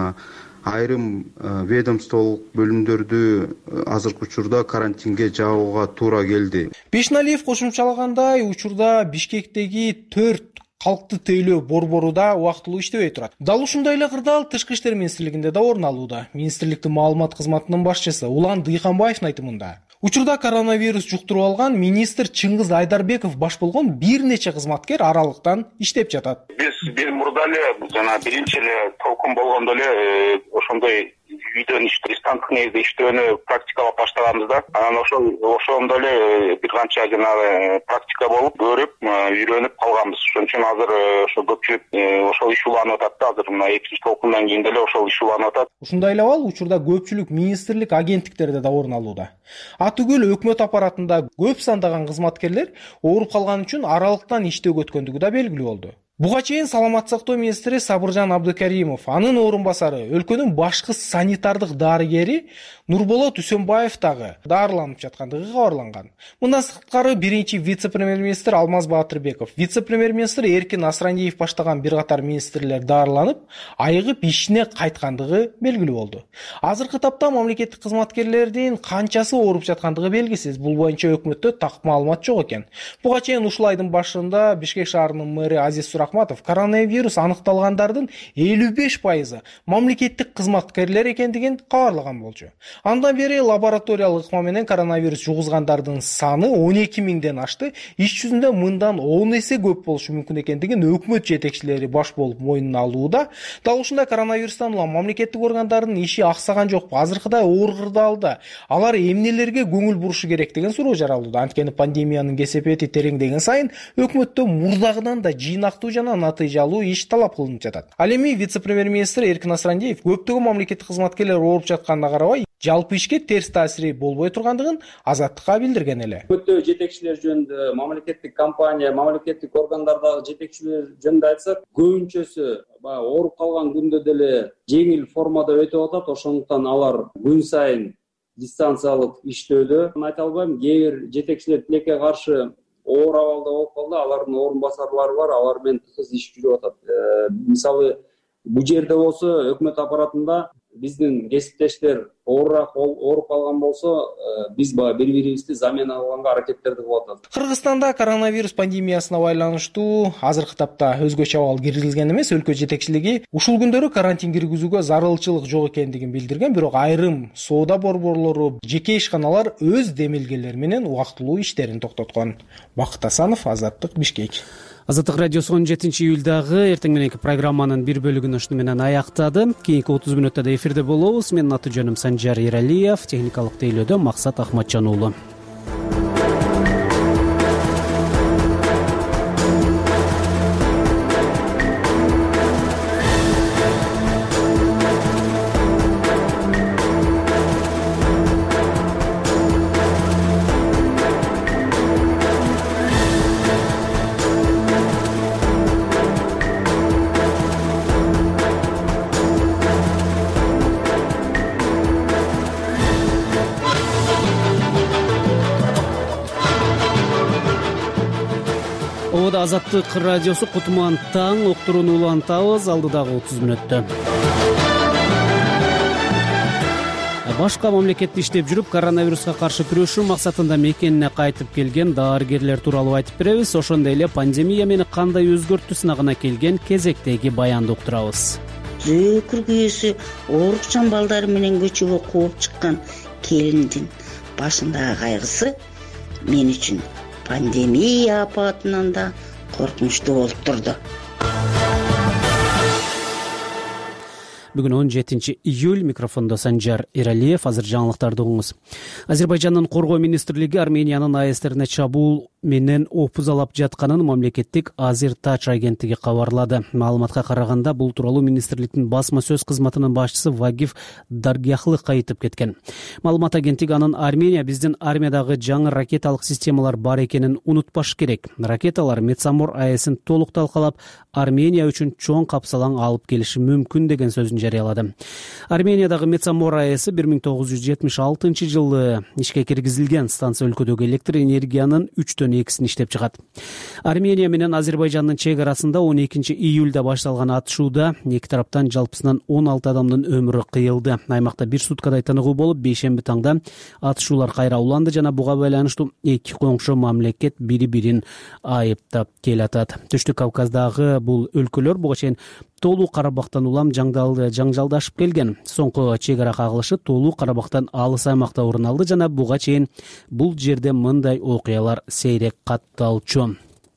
айрым ведомстволук бөлүмдөрдү азыркы учурда карантинге жабууга туура келди. Бешналиев кошумчалагандай, учурда Бишкектеги 4 калкты тейлөө борбору да убактылуу иштебей турат. Дал ушундай эле кырдаал Тышкы иштер министрлигинде да орун алууда. Министрликтин маалымат кызматынын башчысы Улан Дыйканбаевдин айтымында, учурда коронавирус жуктуруп алган министр Чыңгыз Айдарбеков баш болгон бир нече кызматкер аралыктан иштеп жатат. Биз мурда эле жана биринчи эле толкун болгондо эле ошондой үйдөн дистанттык негизде иштөөнү практикалап баштаганбыз. Анан ошондо эле бир канча жанагы практика болуп, көрүп, үйрөнүп калганбыз. Ошон үчүн азыр ошо көпчүлүк ошол иш уланып атат да. Азыр мына экинчи толкундан кийин деле ошол иш уланып атат. Ушундай эле абал учурда көпчүлүк министрлик агенттиктерде да орун алууда. Атүгүл өкмөт аппаратында көп сандаган кызматкерлер ооруп калган үчүн аралыктан иштөөгө өткөндүгү да белгилүү болду. Буга чейин Саламат сактоо министри Сабыржан Абдыкаримов, анын орун басары өлкөнүн башкы санитардык дарыгери Нурболот Үсөнбаев дагы дарыланып жаткандыгы кабарланган. Мындан сырткары биринчи вице-премьер-министр Алмаз Баатырбеков, вице-премьер-министр Эркин Асрандиев баштаган бир катар министрлер дарыланып, айыгып ишине кайткандыгы белгилүү болду. Азыркы тапта мамлекеттик кызматкерлердин канчасы ооруп жаткандыгы белгисиз. Бул боюнча өкмөттө так маалымат жок экен. Буга чейин ушул айдын башында Бишкек шаарынын мэри Азиз Суракматов коронавирус аныкталгандардын 55% мамлекеттик кызматкерлер экендигин кабарлаган болчу. Андан бери лабораториялык ыкма менен коронавирус жугузгандардын саны 12.000ден ашты. Иш жүзүндө мындан 10 эсе көп болушу мүмкүн экендигин өкмөт жетекчилери баш болуп мойнуна алууда. Дал ушундай коронавирустан улам мамлекеттик органдардын иши аксаган жокпу? Азыркыдай оор кырдаалда алар эмнелерге көңүл бурушу керек деген суроо жаралууда. Анткени пандемиянын кесепети тереңдеген сайын өкмөттө мурдагыдан да жыйнактуу жана натыйжалуу иш талап кылынып жатат. Ал эми вице-премьер-министр Эркин Асрандиев көптөгөн мамлекеттик кызматкерлер ооруп жатканына карабай, жалпы ишке терс таасири болбой тургандыгын Азаттыкка билдирген эле. Өтө жетекчилер жөнүндө, мамлекеттик компания, мамлекеттик органдардагы жетекчилер жөнүндө айтсак, көбүнчөсү ооруп калган күндө деле жеңил формада өтүп атат. Ошондуктан алар күн сайын дистанциялык иштөөдө. Айта албайм, кээ бир жетекчилер тилекке каршы оор абалда болуп калды, алардын орун басарлары бар, алар менен тыгыз иш жүрүп атат. Мисалы, бул жерде болсо өкмөт аппаратында биздин кесиптештер ооруп калган болсо, биз бири-бирибизди замена алганга аракеттерди кылып атабыз. Кыргызстанда коронавирус пандемиясына байланыштуу азыркы тапта өзгөчө абал киргизилген эмес. Өлкө жетекчилиги ушул күндөрү карантин киргизүүгө зарылчылык жок экендигин билдирген, бирок айрым соода борборлору, жеке ишканалар өз демилгелери менен убактылуу иштерин токтоткон. Бакыт Асанов, Азаттык, Бишкек. Азаттык радиосу 17 июлдагы эртең мененки программанын бир бөлүгүн ушуну менен аяктады. Кийинки 30 мүнөттө да эфирде болобуз. Менин аты жөнүм Санжар Эралиев, техникалык тейлөөдө Максат Ахматжан уулу. Студиябызда Азаттык радиосу Кутман таң уктурууну улантабыз алдыдагы 30 мүнөттө. Башка мамлекетте иштеп жүрүп, коронавируска каршы күрөшүү максатында мекенине кайтып келген дарыгерлер тууралуу айтып беребиз. Ошондой эле пандемия мени кандай өзгөрттү сынагына келген кезектеги баянды уктурабыз. Зөөкүр күйөөсү оорукчан балдары менен көчөгө кууп чыккан келиндин башындагы кайгысы мен үчүн пандемия апатынан да коркунучтуу болуп турду. Бүгүн 17 июль, микрофондо Санжар Эралиев. Азыр жаңылыктарды угуңуз. Азербайжандын коргоо министрлиги Армениянын АЭСтерине чабуул менен опузалап жатканын мамлекеттик Азертач агенттиги кабарлады. Маалыматка караганда, бул тууралуу министрликтин басма сөз кызматынын башчысы Вагиф Даргяхлык айтып кеткен. Маалымат агенттиги анын Армения биздин армиядагы жаңы ракеталык системалар бар экенин унутпаш керек. Ракеталар Метсамор АЭСин толук талкалап, Армения үчүн чоң капсалаң алып келиши мүмкүн деген сөзүн жарыялады. Армениядагы Метсамор АЭСи 1976 жылы ишке киргизилген. Станция өлкөдөгү электр энергиянын 3/2 иштеп чыгат. Армения менен Азербайжандын чек арасында 12 июлда башталган атышууда эки тараптан жалпысынан 16 адамдын өмүрү кыйылды. Аймакта бир суткадай тыныгуу болуп, бейшемби таңда атышуулар кайра уланды жана буга байланыштуу эки коңшу мамлекет бири-бирин айыптап келатат. Түштүк Кавказдагы бул өлкөлөр буга чейин Толуу Карабактан улам жаңжалдашып келген. Соңку чек ара кагылышы Толуу Карабактан алыс аймакта орун алды жана буга чейин бул жерде мындай окуялар сейрек катталчу.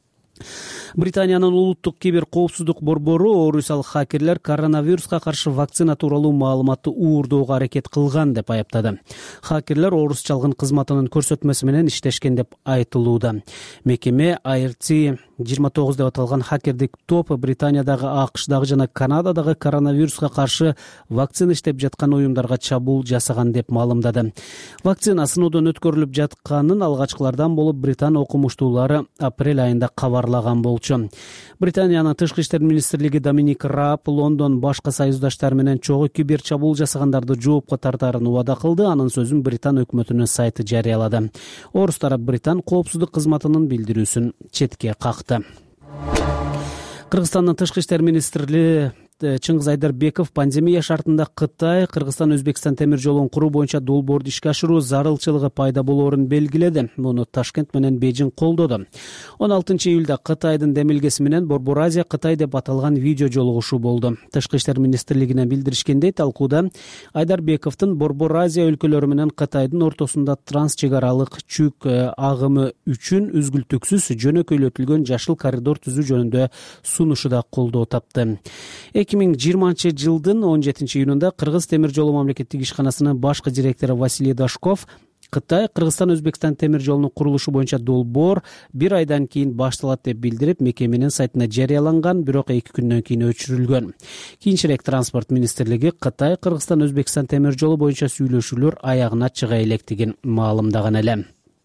Британиянын улуттук кибер коопсуздук борбору орусиялык хакерлер коронавируска каршы вакцина тууралуу маалыматты уурдоого аракет кылган деп айыптады. Хакерлер орус чалгын кызматынын көрсөтмөсү менен иштешкен деп айтылууда. Мекеме IRT 29 деп аталган хакердик топ Британиядагы, АКШдагы жана Канададагы коронавируска каршы вакцина иштеп жаткан уюмдарга чабуул жасаган деп маалымдады. Вакцина сыноодон өткөрүлүп жатканын алгачкылардан болуп Британ окумуштуулары апрель айында кабарлаган болчу. Британиянын тышкы иштер министрлиги Доминик Раб Лондон башка союздаштары менен чогуу кибер чабуул жасагандарды жоопко тартаарын убада кылды. Анын сөзүн Британ өкмөтүнүн сайты жарыялады. Орус тарап Британ коопсуздук кызматынын билдирүүсүн четке какты. Кыргызстандын тышкы иштер министри Чыңгыз Айдарбеков пандемия шартында Кытай, Кыргызстан, Өзбекстан темир жолун куруу боюнча долбоорду ишке ашыруу зарылчылыгы пайда болоорун белгиледи. Муну Ташкент менен Бейжиң колдоду. 16 июлда Кытайдын демилгеси менен Борбор Азия Кытай деп аталган видео жолугушуу болду. Тышкы иштер министрлигинен билдиришкендей, талкууда Айдарбековдун Борбор Азия өлкөлөрү менен Кытайдын ортосунда трансчек аралык жүк агымы үчүн үзгүлтүксүз жөнөкөйлөтүлгөн жашыл коридор түзүү жөнүндө сунушу да колдоо тапты. 2020 жылдын 17 июнунда Кыргыз темир жолу мамлекеттик ишканасынын башкы директору Василий Дашков Кытай, Кыргызстан, Өзбекстан темир жолунун курулушу боюнча долбоор 1 айдан кийин башталат деп билдирип, мекеменин сайтына жарыяланган, бирок 2 күндөн кийин өчүрүлгөн. Кийинчерээк транспорт министрлиги Кытай, Кыргызстан, Өзбекстан темир жолу боюнча сүйлөшүүлөр аягына чыга электигин маалымдаган эле.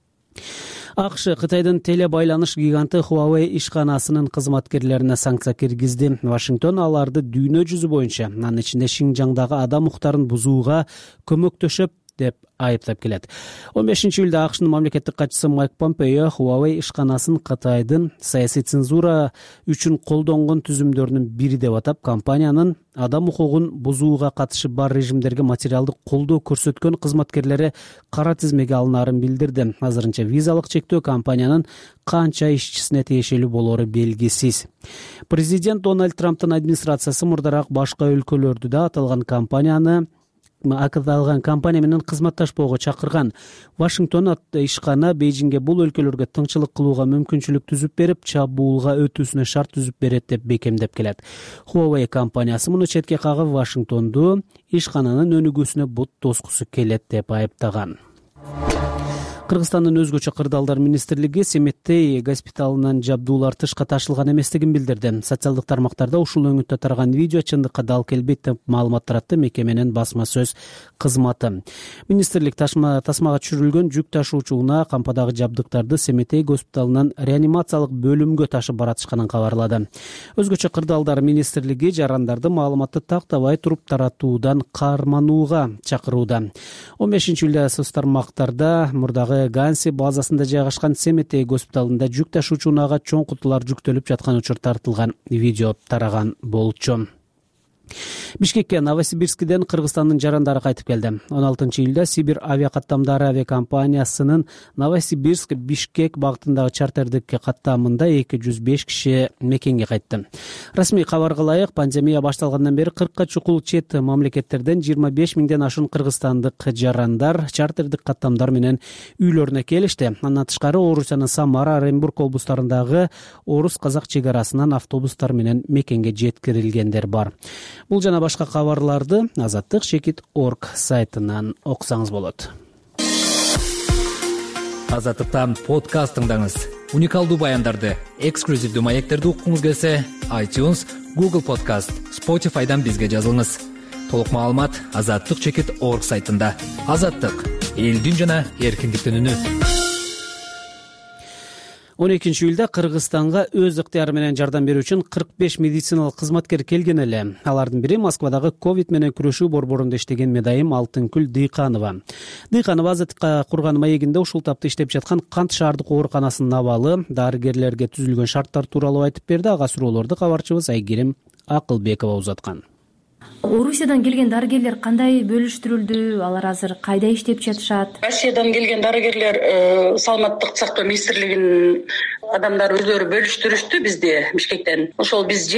АКШ Кытайдын телебайланыш гиганты Huawei ишканасынын кызматкерлерине санкция киргизди. Вашингтон аларды дүйнө жүзү боюнча, анын ичинде Шинжаңдагы адам укуктарын бузууга көмөктөшөп деп айыптап келет. 15 июлда АКШнын мамлекеттик катчысы Майк Помпео Huawei ишканасын Кытайдын саясий цензура үчүн колдонгон түзүмдөрүнүн бири деп атап, компаниянын адам укугун бузууга катышы бар режимдерге материалдык колдоо көрсөткөн кызматкерлери кара тизмеге алынаарын билдирди. Азырынча визалык чектөө компаниянын канча ишчисине тиешелүү болоору белгисиз. Президент Дональд Трамптын администрациясы мурдараак башка өлкөлөрдү да аталган компания менен кызматташпоого чакырган. Вашингтон ишкана Бейжиңге бул өлкөлөргө тыңчылык кылууга мүмкүнчүлүк түзүп берип, чабуулга өтүүсүнө шарт түзүп берет деп бекемдеп келет. Huawei компаниясы муну четке кагып, Вашингтонду ишкананын өнүгүүсүнө бут тоскусу келет деп айыптаган. Кыргызстандын өзгөчө кырдаалдар министрлиги Семеттей госпиталынан жабдуулар тышка ташылган эместигин билдирди. Социалдык тармактарда ушул өңүттө тараган видео чындыкка дал келбейт деп маалымат таратты мекеменин басма сөз кызматы. Министрлик тасмага түшүрүлгөн жүк ташуучуна кампадагы жабдыктарды Семеттей госпиталынан реанимациялык бөлүмгө ташып баратышканын кабарлады. Өзгөчө кырдаалдар министрлиги жарандарды маалыматты тактабай туруп таратуудан карманууга чакырууда. 15 июлда соц тармактарда мурдагы Франциядагы Ганси базасында жайгашкан Семетей госпиталында жүк ташуучу унаага чоң кутулар жүктөлүп жаткан учур тартылган видео тараган болчу. Бишкекке Новосибирскиден Кыргызстандын жарандары кайтып келди. 16-июлда Сибир авиакаттамдары авиакомпаниясынын Новосибирск Бишкек багытындагы чартердик каттамында 205 киши мекенге кайтты. Расмий кабарга ылайык, пандемия башталгандан бери 40ка чукул чет мамлекеттерден 25 миңден ашын кыргызстандык жарандар чартердик каттамдар менен үйлөрүнө келишти. Андан тышкары Орусиянын Самара, Оренбург облустарындагы орус-казак чек арасынан автобустар менен мекенге жеткирилгендер бар. Бул жана башка кабарларды Азаттык.org сайтынан окусаңыз болот. Азаттыктан подкаст тыңдаңыз. Уникалдуу баяндарды, эксклюзивдүү маектерди уккуңуз келсе, iTunes, Google Podcast, Spotify'дан бизге жазылыңыз. Толук маалымат Азаттык.org сайтында. Азаттык — элдин жана эркиндиктин үнү. 12-июлда Кыргызстанга өз ыктыяры менен жардам берүү үчүн 45 медициналык кызматкер келген эле. Алардын бири Москвадагы ковид менен күрөшүү борборунда иштеген медайым Алтынкүл Дыйканова. Дыйканова Азаттыкка курган маегинде ушул тапта иштеп жаткан Кант шаардык ооруканасынын абалы, дарыгерлерге түзүлгөн шарттар тууралуу айтып берди. Ага суроолорду кабарчыбыз Айгерим Акылбекова узаткан. Орусиядан келген дарыгерлер кандай бөлүштүрүлдү? Алар азыр кайда иштеп жатышат? Россиядан келген дарыгерлер саламаттык сактоо министрлигинин адамдары өздөрү бөлүштүрүштү бизде Бишкектен. Ошол биз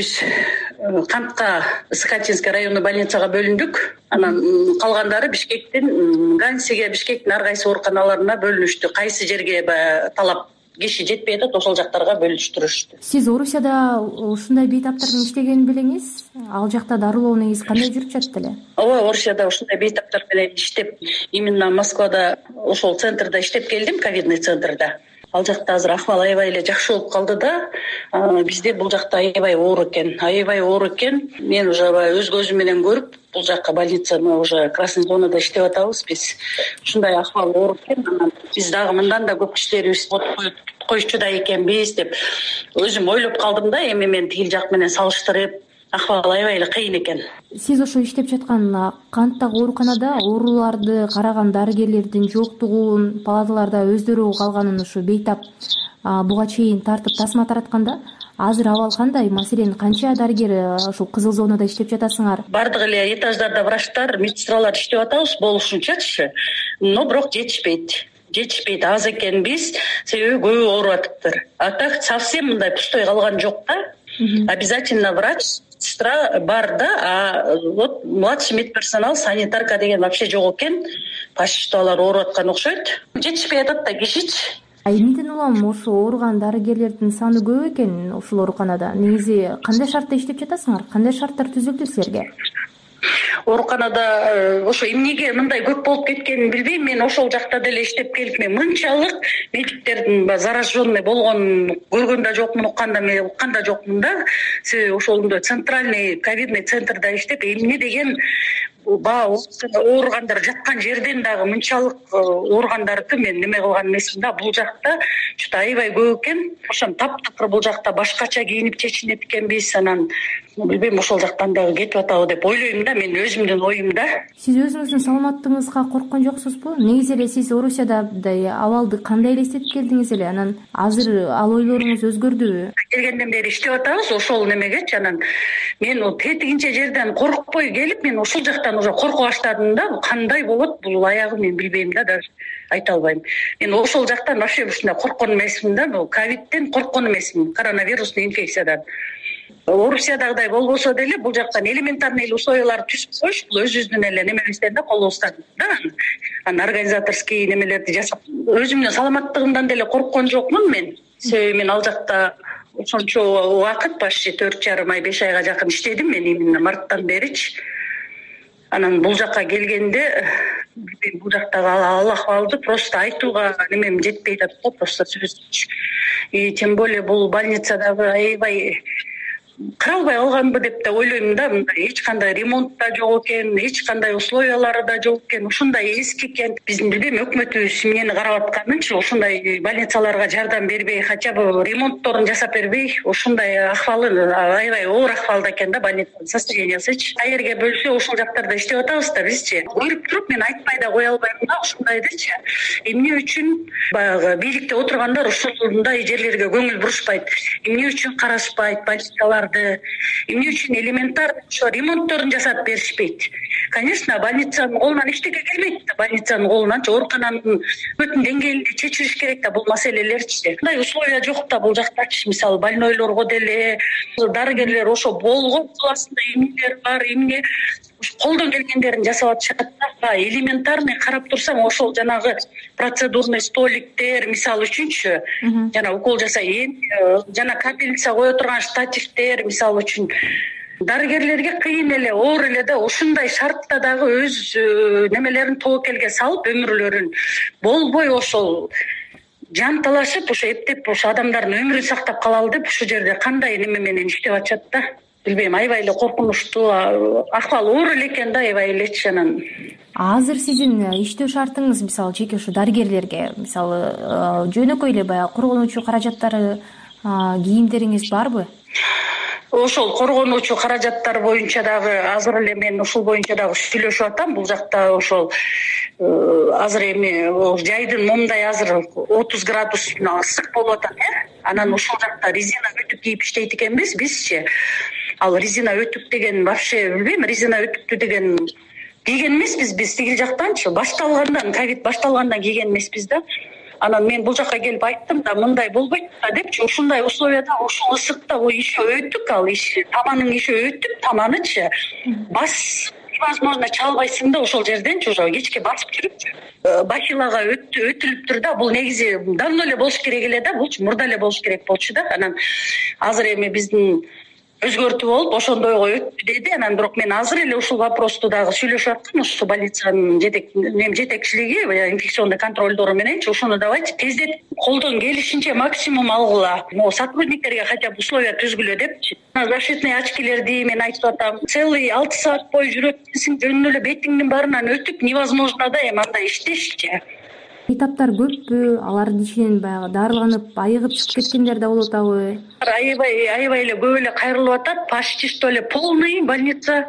7-үбүз Кантка Сахатинский райондук больницага бөлүндүк. Анан калгандары Бишкектин Гансиге, Бишкектин ар кайсы ооруканаларына бөлүнүштү. Кайсы жерге талап киши жетпей атат, ошол жактарга бөлүштүрүштү. Сиз Орусияда ушундай бейтаптардын иштегенин билеңиз? Ал жакта дарылоо негизи кандай жүрүп жатты эле? Ооба, Орусияда ушундай бейтаптар менен иштеп, именно Москвада ошол центрда иштеп келдим, ковидный центрда. Ал жакта азыр акыбал аябай эле жакшы болуп калды да, бизде бул жакта аябай оор экен. Мен уже өз көзүм менен көрүп, бул жакка больницаны уже красный зонада иштеп атабыз биз. Ушундай акыбал оор экен. Биз дагы мындан да көп кишилерибиз коюшчу да экенбиз деп өзүм ойлоп калдым да, эми мен тигил жак менен салыштырып, акыбал аябай эле кыйын экен. Сиз ошо иштеп жаткан Канттагы ооруканада ооруларды караган дарыгерлердин жоктугун, палаталарда өздөрү калганын ушу бейтап буга чейин тартып тасма таратканда, азыр абал кандай? Маселен, канча дарыгер ушул кызыл зонада иштеп жатасыңар? Бардык эле этаждарда врачтар, медсестралар иштеп атабыз болушунчачы, но бирок жетишпейт, аз экенбиз, себеби көбү ооруп атыптыр. А так совсем мындай пустой калган жок да. Обязательно врач, сестра бар да, а вот младший медперсонал, санитарка деген вообще жок экен. Почти что алар ооруп аткан окшойт. Жетишпей атат да кишичи. Эмнеден улам ошо ооруган дарыгерлердин саны көп экен ушул ооруканада? Негизи кандай шартта иштеп жатасыңар? Кандай шарттар түзүлдү силерге? Ооруканада ошо эмнеге мындай көп болуп кеткенин билбейм. Мен ошол жакта деле иштеп келип, мен мынчалык медиктердин зараженный болгонун көргөн да жокмун, уккан да жокмун да. Себеби ошол центральный ковидный центрда иштеп, эмне деген ооругандар жаткан жерден дагы мынчалык ооругандарды мен неме кылган эмесмин да. Бул жакта что-то аябай көп экен. Ошон таптакыр бул жакта башкача кийинип чечинет экенбиз. Анан билбейм, ошол жактан дагы кетип атабы деп ойлойм да, мен өзүмдүн оюм да. Сиз өзүңүздүн саламаттыгыңызга корккон жоксузбу? Негизи эле сиз Орусиядай абалды кандай элестетип келдиңиз эле? Анан азыр ал ойлоруңуз өзгөрдүбү? Келгенден бери иштеп атабыз ошол немегечи. Анан мен тетигинче жерден коркпой келип, мен ушул жактан уже корко баштадым да. Кандай болот бул аягы мен билбейм да, даже айта албайм. Мен ошол жактан вообще ушундай корккон эмесмин да. Бул ковидтен корккон эмесмин, коронавирусный инфекциядан. Орусиядагыдай болбосо деле бул жактан элементарный условиялар түзүп коюш, бул өзүбүздүн эле немебизден да, колубуздан да. Анан организаторский немелерди жасап, өзүмдүн саламаттыгымдан деле корккон жокмун мен. Себеби мен ал жакта ошончо убакыт, почти 4,5 ай 5 айга жакын иштедим мен, именно марттан беричи. Анан бул жакка келгенде бул жактагы ал акыбалды просто айтууга немем жетпей жатат, просто сөз. И тем более бул больницадагы аябай кыра албай калганбы деп да ойлойм да. Мындай эч кандай ремонт да жок экен, эч кандай условиялары да жок экен, ушундай эски экен. Биздин билбейм өкмөтүбүз эмнени карап атканынчы, ушундай больницаларга жардам бербей, хотя бы ремонтторун жасап бербей, ушундай акыбалы аябай оор акыбалда экен да больницанын состояниясычы. Каерге бөлсө ошол жактарда иштеп атабыз да бизчи. Көрүп туруп мен айтпай да кое албайм да ушундайдычы. Эмне үчүн баягы бийликте отургандар ушундай жерлерге көңүл бурушпайт? Эмне үчүн карашпайт больницаларды? Эмне үчүн элементарный ошо ремонтторун жасап беришпейт? Конечно, больницанын колунан эчтеке келбейт да, больницанын колунанчы оорукананын бүтүн деңгээлинде чечилиш керек да бул маселелерчи. Мындай условия жок да бул жактачы. Мисалы больнойлорго деле дарыгерлер ошо болгон классында эмнелер бар, эмне колдон келгендерин жасап атышат да. Элементарный карап турсаң, ошол жанагы процедурный столиктер, мисалы үчүнчү, жана укол жасайын, жана капельница кое турган штативдер, мисалы үчүн дарыгерлерге кыйын эле, оор эле да. Ушундай шартта дагы өз немелерин тобокелге салып өмүрлөрүн болбой ошол жан талашып, ошо эптеп ошо адамдардын өмүрүн сактап калалы деп ушул жерде кандай неме менен иштеп атышат да. Билбейм, аябай эле коркунучтуу, акыбал оор эле экен да, аябай элечи. Анан азыр сиздин иштөө шартыңыз мисалы жеке ушу дарыгерлерге мисалы жөнөкөй эле баягы коргонуучу каражаттары, кийимдериңиз барбы? Ошол коргонуучу каражаттар боюнча дагы азыр эле мен ушул боюнча дагы сүйлөшүп атам. Бул жакта ошол азыр эми жайдын момундай азыр 30 градус ысык болуп атат, анан ушул жакта резина өтүк кийип иштейт экенбиз бизчи. Ал резина өтүк деген вообще билбейм, резина өтүктү деген кийген эмеспиз биз тигил жактанчы. Башталгандан, ковид башталгандан кийген эмеспиз да. Анан мен бул жакка келип айттым да, мындай болбойт да депчи. Ушундай условияда, ушул ысыкта еще өтүк, ал таманын еще өтүк, таманычы бас невозможно чалбайсың да ошол жерденчи, уже кечке басып жүрүпчү. Бахилага өтүлүптүр да. Бул негизи давно эле болуш керек эле да, булчу мурда эле болуш керек болчу да. Анан азыр эми биздин өзгөртүү болуп ошондойго өттү деди. Анан бирок мен азыр эле ушул вопросту дагы сүйлөшүп аттым ушу больницанын жетекчилиги, инфекционный контролдору мененчи. Ушуну давайте тездетип колдон келишинче максимум алгыла. Могу сотрудниктерге хотя бы условия түзгүлө депчи. Защитный очкилерди мен айтып атам. Целый 6 саат бою жүрөт десең, жөн эле бетиңдин баарынан өтүп невозможно да эми андай иштешчи. Этаптар көппү? Алардын ичинен баягы дарыланып, айыгып чыгып кеткендер да болуп атабы? Аябай эле көп эле кайрылып атат. Почти что эле полный больница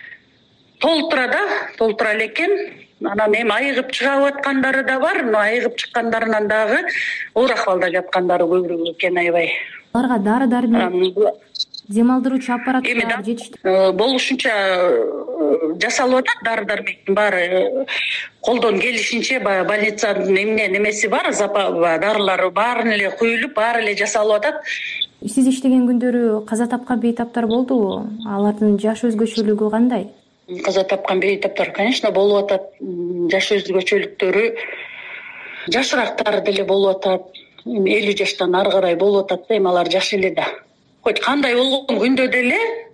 толтура эле экен. Анан эми айыгып чыгып аткандары да бар, но айыгып чыккандарынан дагы оор акыбалда жаткандары көбүрөөк экен аябай. Аларга дары-дармек, дем алдыруучу аппараттар жетишти? Болушунча жасалып атат дары-дармектин баары. Колдон келишинче больницанын немеси бар, дарылары баарын эле куюлуп, баары эле жасалып атат. Сиз иштеген күндөрү каза тапкан бейтаптар болдубу? Алардын жаш өзгөчөлүгү кандай? Каза тапкан бейтаптар, конечно, болуп атат. Жаш өзгөчөлүктөрү жашыраактары деле болуп атат. 50 жаштан ары карай болуп атат да, эми алар жаш эле да. Хоть кандай болгон күндө деле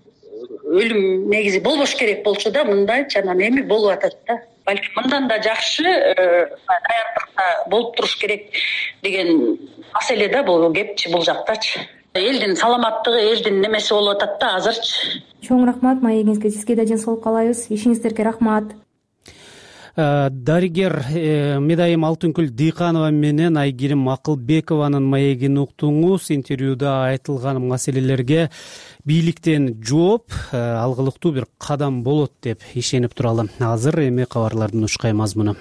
өлүм негизи болбош керек болчу да, мындайчы. Анан эми болуп атат да. Балки мындан да жакшы даярдыкта болуп туруш керек деген маселе да бул кепчи бул жактачы. Элдин саламаттыгы, элдин немеси болуп атат да азырчы. Чоң рахмат маегиңизге, сизге да ден соолук каалайбыз. Ишиңиздерге рахмат. Дарыгер Медайым Алтынкүл Дыйканова менен Айгерим Акылбекованын маегин уктуңуз. Интервьюда айтылган маселелерге бийликтен жооп алгылыктуу бир кадам болот деп ишенип туралы. Азыр эми кабарлардын ушкай мазмуну.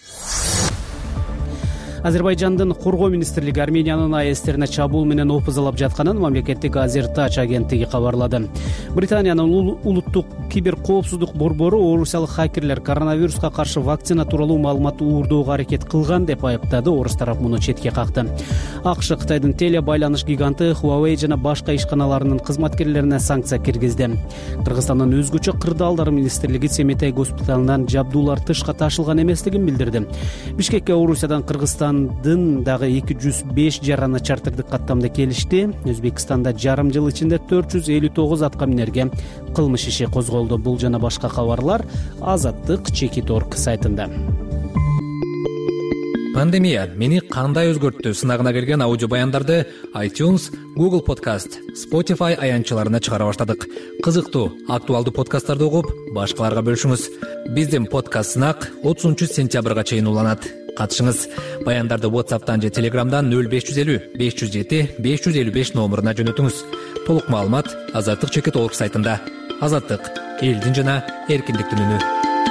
Азербайжандын коргоо министрлиги Армениянын АЭСтерине чабуул менен опузалап жатканын мамлекеттик Азертач агенттиги кабарлады. Британиянын улуттук кибер коопсуздук борбору орусиялык хакерлер коронавируска каршы вакцина тууралуу маалымат уурдоого аракет кылган деп айыптады. Орус тарап муну четке какты. АКШ Кытайдын теле байланыш гиганты Huawei жана башка ишканаларынын кызматкерлерине санкция киргизди. Кыргызстандын өзгөчө кырдаалдар министрлиги Семетей госпиталынан жабдуулар тышка ташылган эместигин билдирди. Бишкекке Орусиядан Кыргызстандын дагы 205 жараны чартердик каттамда келишти. Өзбекстанда жарым жыл ичинде 459 атка минерге кылмыш иши козголду. Бул жана башка кабарлар Азаттык Чекит.org сайтында. Пандемия мени кандай өзгөрттү сынагына келген аудио баяндарды iTunes, Google Podcast, Spotify аянтчаларына чыгара баштадык. Кызыктуу, актуалдуу подкасттарды угуп, башкаларга бөлүшүңүз. Биздин подкаст сынак 30-сентябрга чейин уланат. Катышыңыз. Баяндарды WhatsApp'тан же Telegram'дан 0550 507 555 номуруна жөнөтүңүз. Толук маалымат Азаттык.org сайтында. Азаттык — элдин жана эркиндиктин үнү.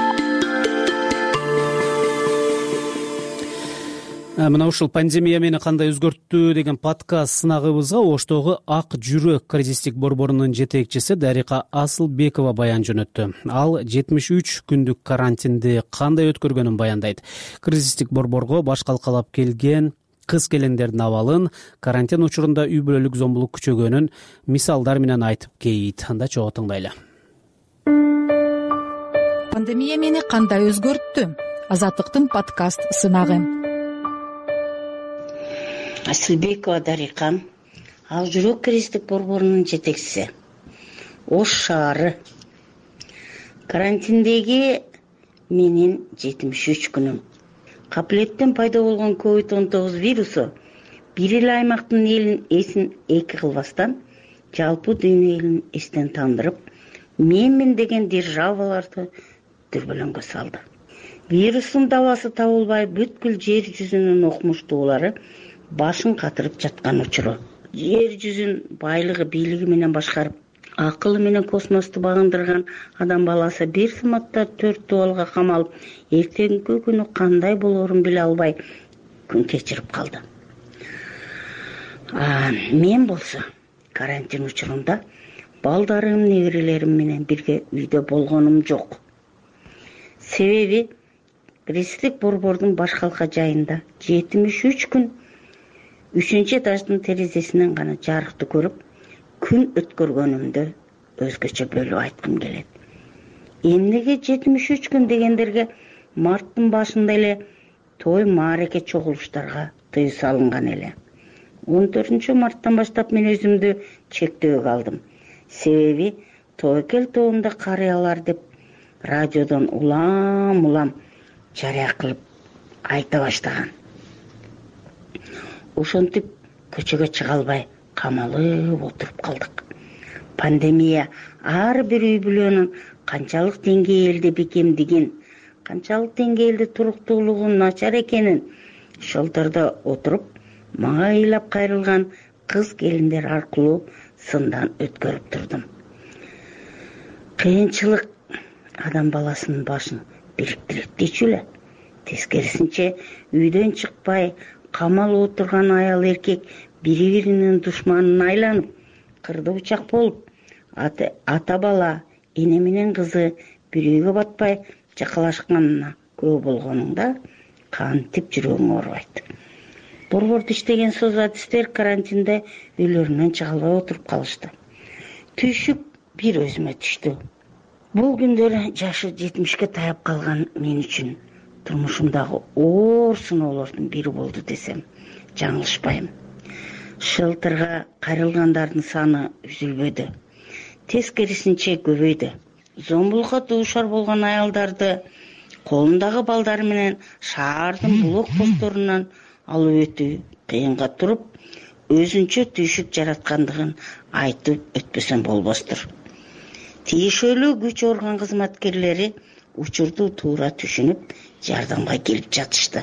Мына ушул пандемия мени кандай өзгөрттү деген подкаст сынагыбызга Оштогу Ак жүрөк кризистик борборунун жетекчиси Дарика Асылбекова баян жөнөттү. Ал 73 күндүк карантинди кандай өткөргөнүн баяндайт. Кризистик борборго баш калкалап келген кыз-келиндердин абалын, карантин учурунда үй бүлөлүк зомбулук күчөгөнүн мисалдар менен айтып кейт. Анда чогуу тыңдайлы. Пандемия мени кандай өзгөрттү? Азаттыктын подкаст сынагы. Асылбекова Дарика, Ак жүрөк кризистик борборунун жетекчиси. Ош шаары. Карантиндеги менин 73 күнүм. Капилеттен пайда болгон COVID-19 вирусу бир эле аймактын элин эсин эки кылбастан, жалпы дүйнө элин эстен тандырып, менмин деген державаларды дүрбөлөңгө салды. Вирустун дабасы табылбай, бүткүл жер жүзүнүн окумуштуулары башын катырып жаткан учуру. Жер жүзүн байлыгы, бийлиги менен башкарып, акылы менен космосту багындырган адам баласы бир саматта 4 дубалга камалып, эртеңки күнү кандай болоорун биле албай күн кечирип калды. Мен болсо карантин учурунда балдарым, неберелерим менен бирге үйдө болгонум жок. Себеби кризистик борбордун баш калка жайында 73 күн 3 этаждын терезесинен гана жарыкты көрүп, күн өткөргөнүмдү өзгөчө бөлүп айткым келет. Эмнеге 73 күн дегендерге марттын башында эле той маареке чогулуштарга тыюу салынган эле. 14 марттан баштап мен өзүмдү чектөөгө алдым. Себеби Тоокел тоонда карыялар деп радиодон улам жарыя кылып айта баштаган. Ошентип көчөгө чыга албай камалып отуруп калдык. Пандемия ар бир үй бүлөнүн канчалык деңгээлде бекемдигин, канчалык деңгээлде туруктуулугун начар экенин шылтырда отуруп, мага ыйлап кайрылган кыз-келиндер аркылуу сындан өткөрүп турдум. Кыйынчылык адам баласынын башын бириктирет дейчү эле. Тескерисинче үйдөн чыкпай камалып отурган аял эркек бири-биринин душманына айланып, кырды бычак болуп, ата бала, эне менен кызы бир үйгө батпай жакалашканына күбө болгонуңда кантип жүрөгүң оорубайт. Борбордо иштеген соцадистер карантинде үйлөрүнөн чыга албай отуруп калышты. Түйшүк бир өзүмө түштү. Бул күндөр жашы 70ке таяп калган мен үчүн турмушумдагы оор сыноолордун бири болду десем жаңылышпайм. Шылтырга кайрылгандардын саны үзүлбөдү. Тескерисинче көбөйдү. Зомбулукка дуушар болгон аялдарды колундагы балдары менен шаардын блокпостторунан алып өтүү кыйынга туруп, өзүнчө түйшүк жараткандыгын айтып өтпөсөм болбостур. Тиешелүү күч орган кызматкерлери учурду туура түшүнүп, жардамга келип жатышты.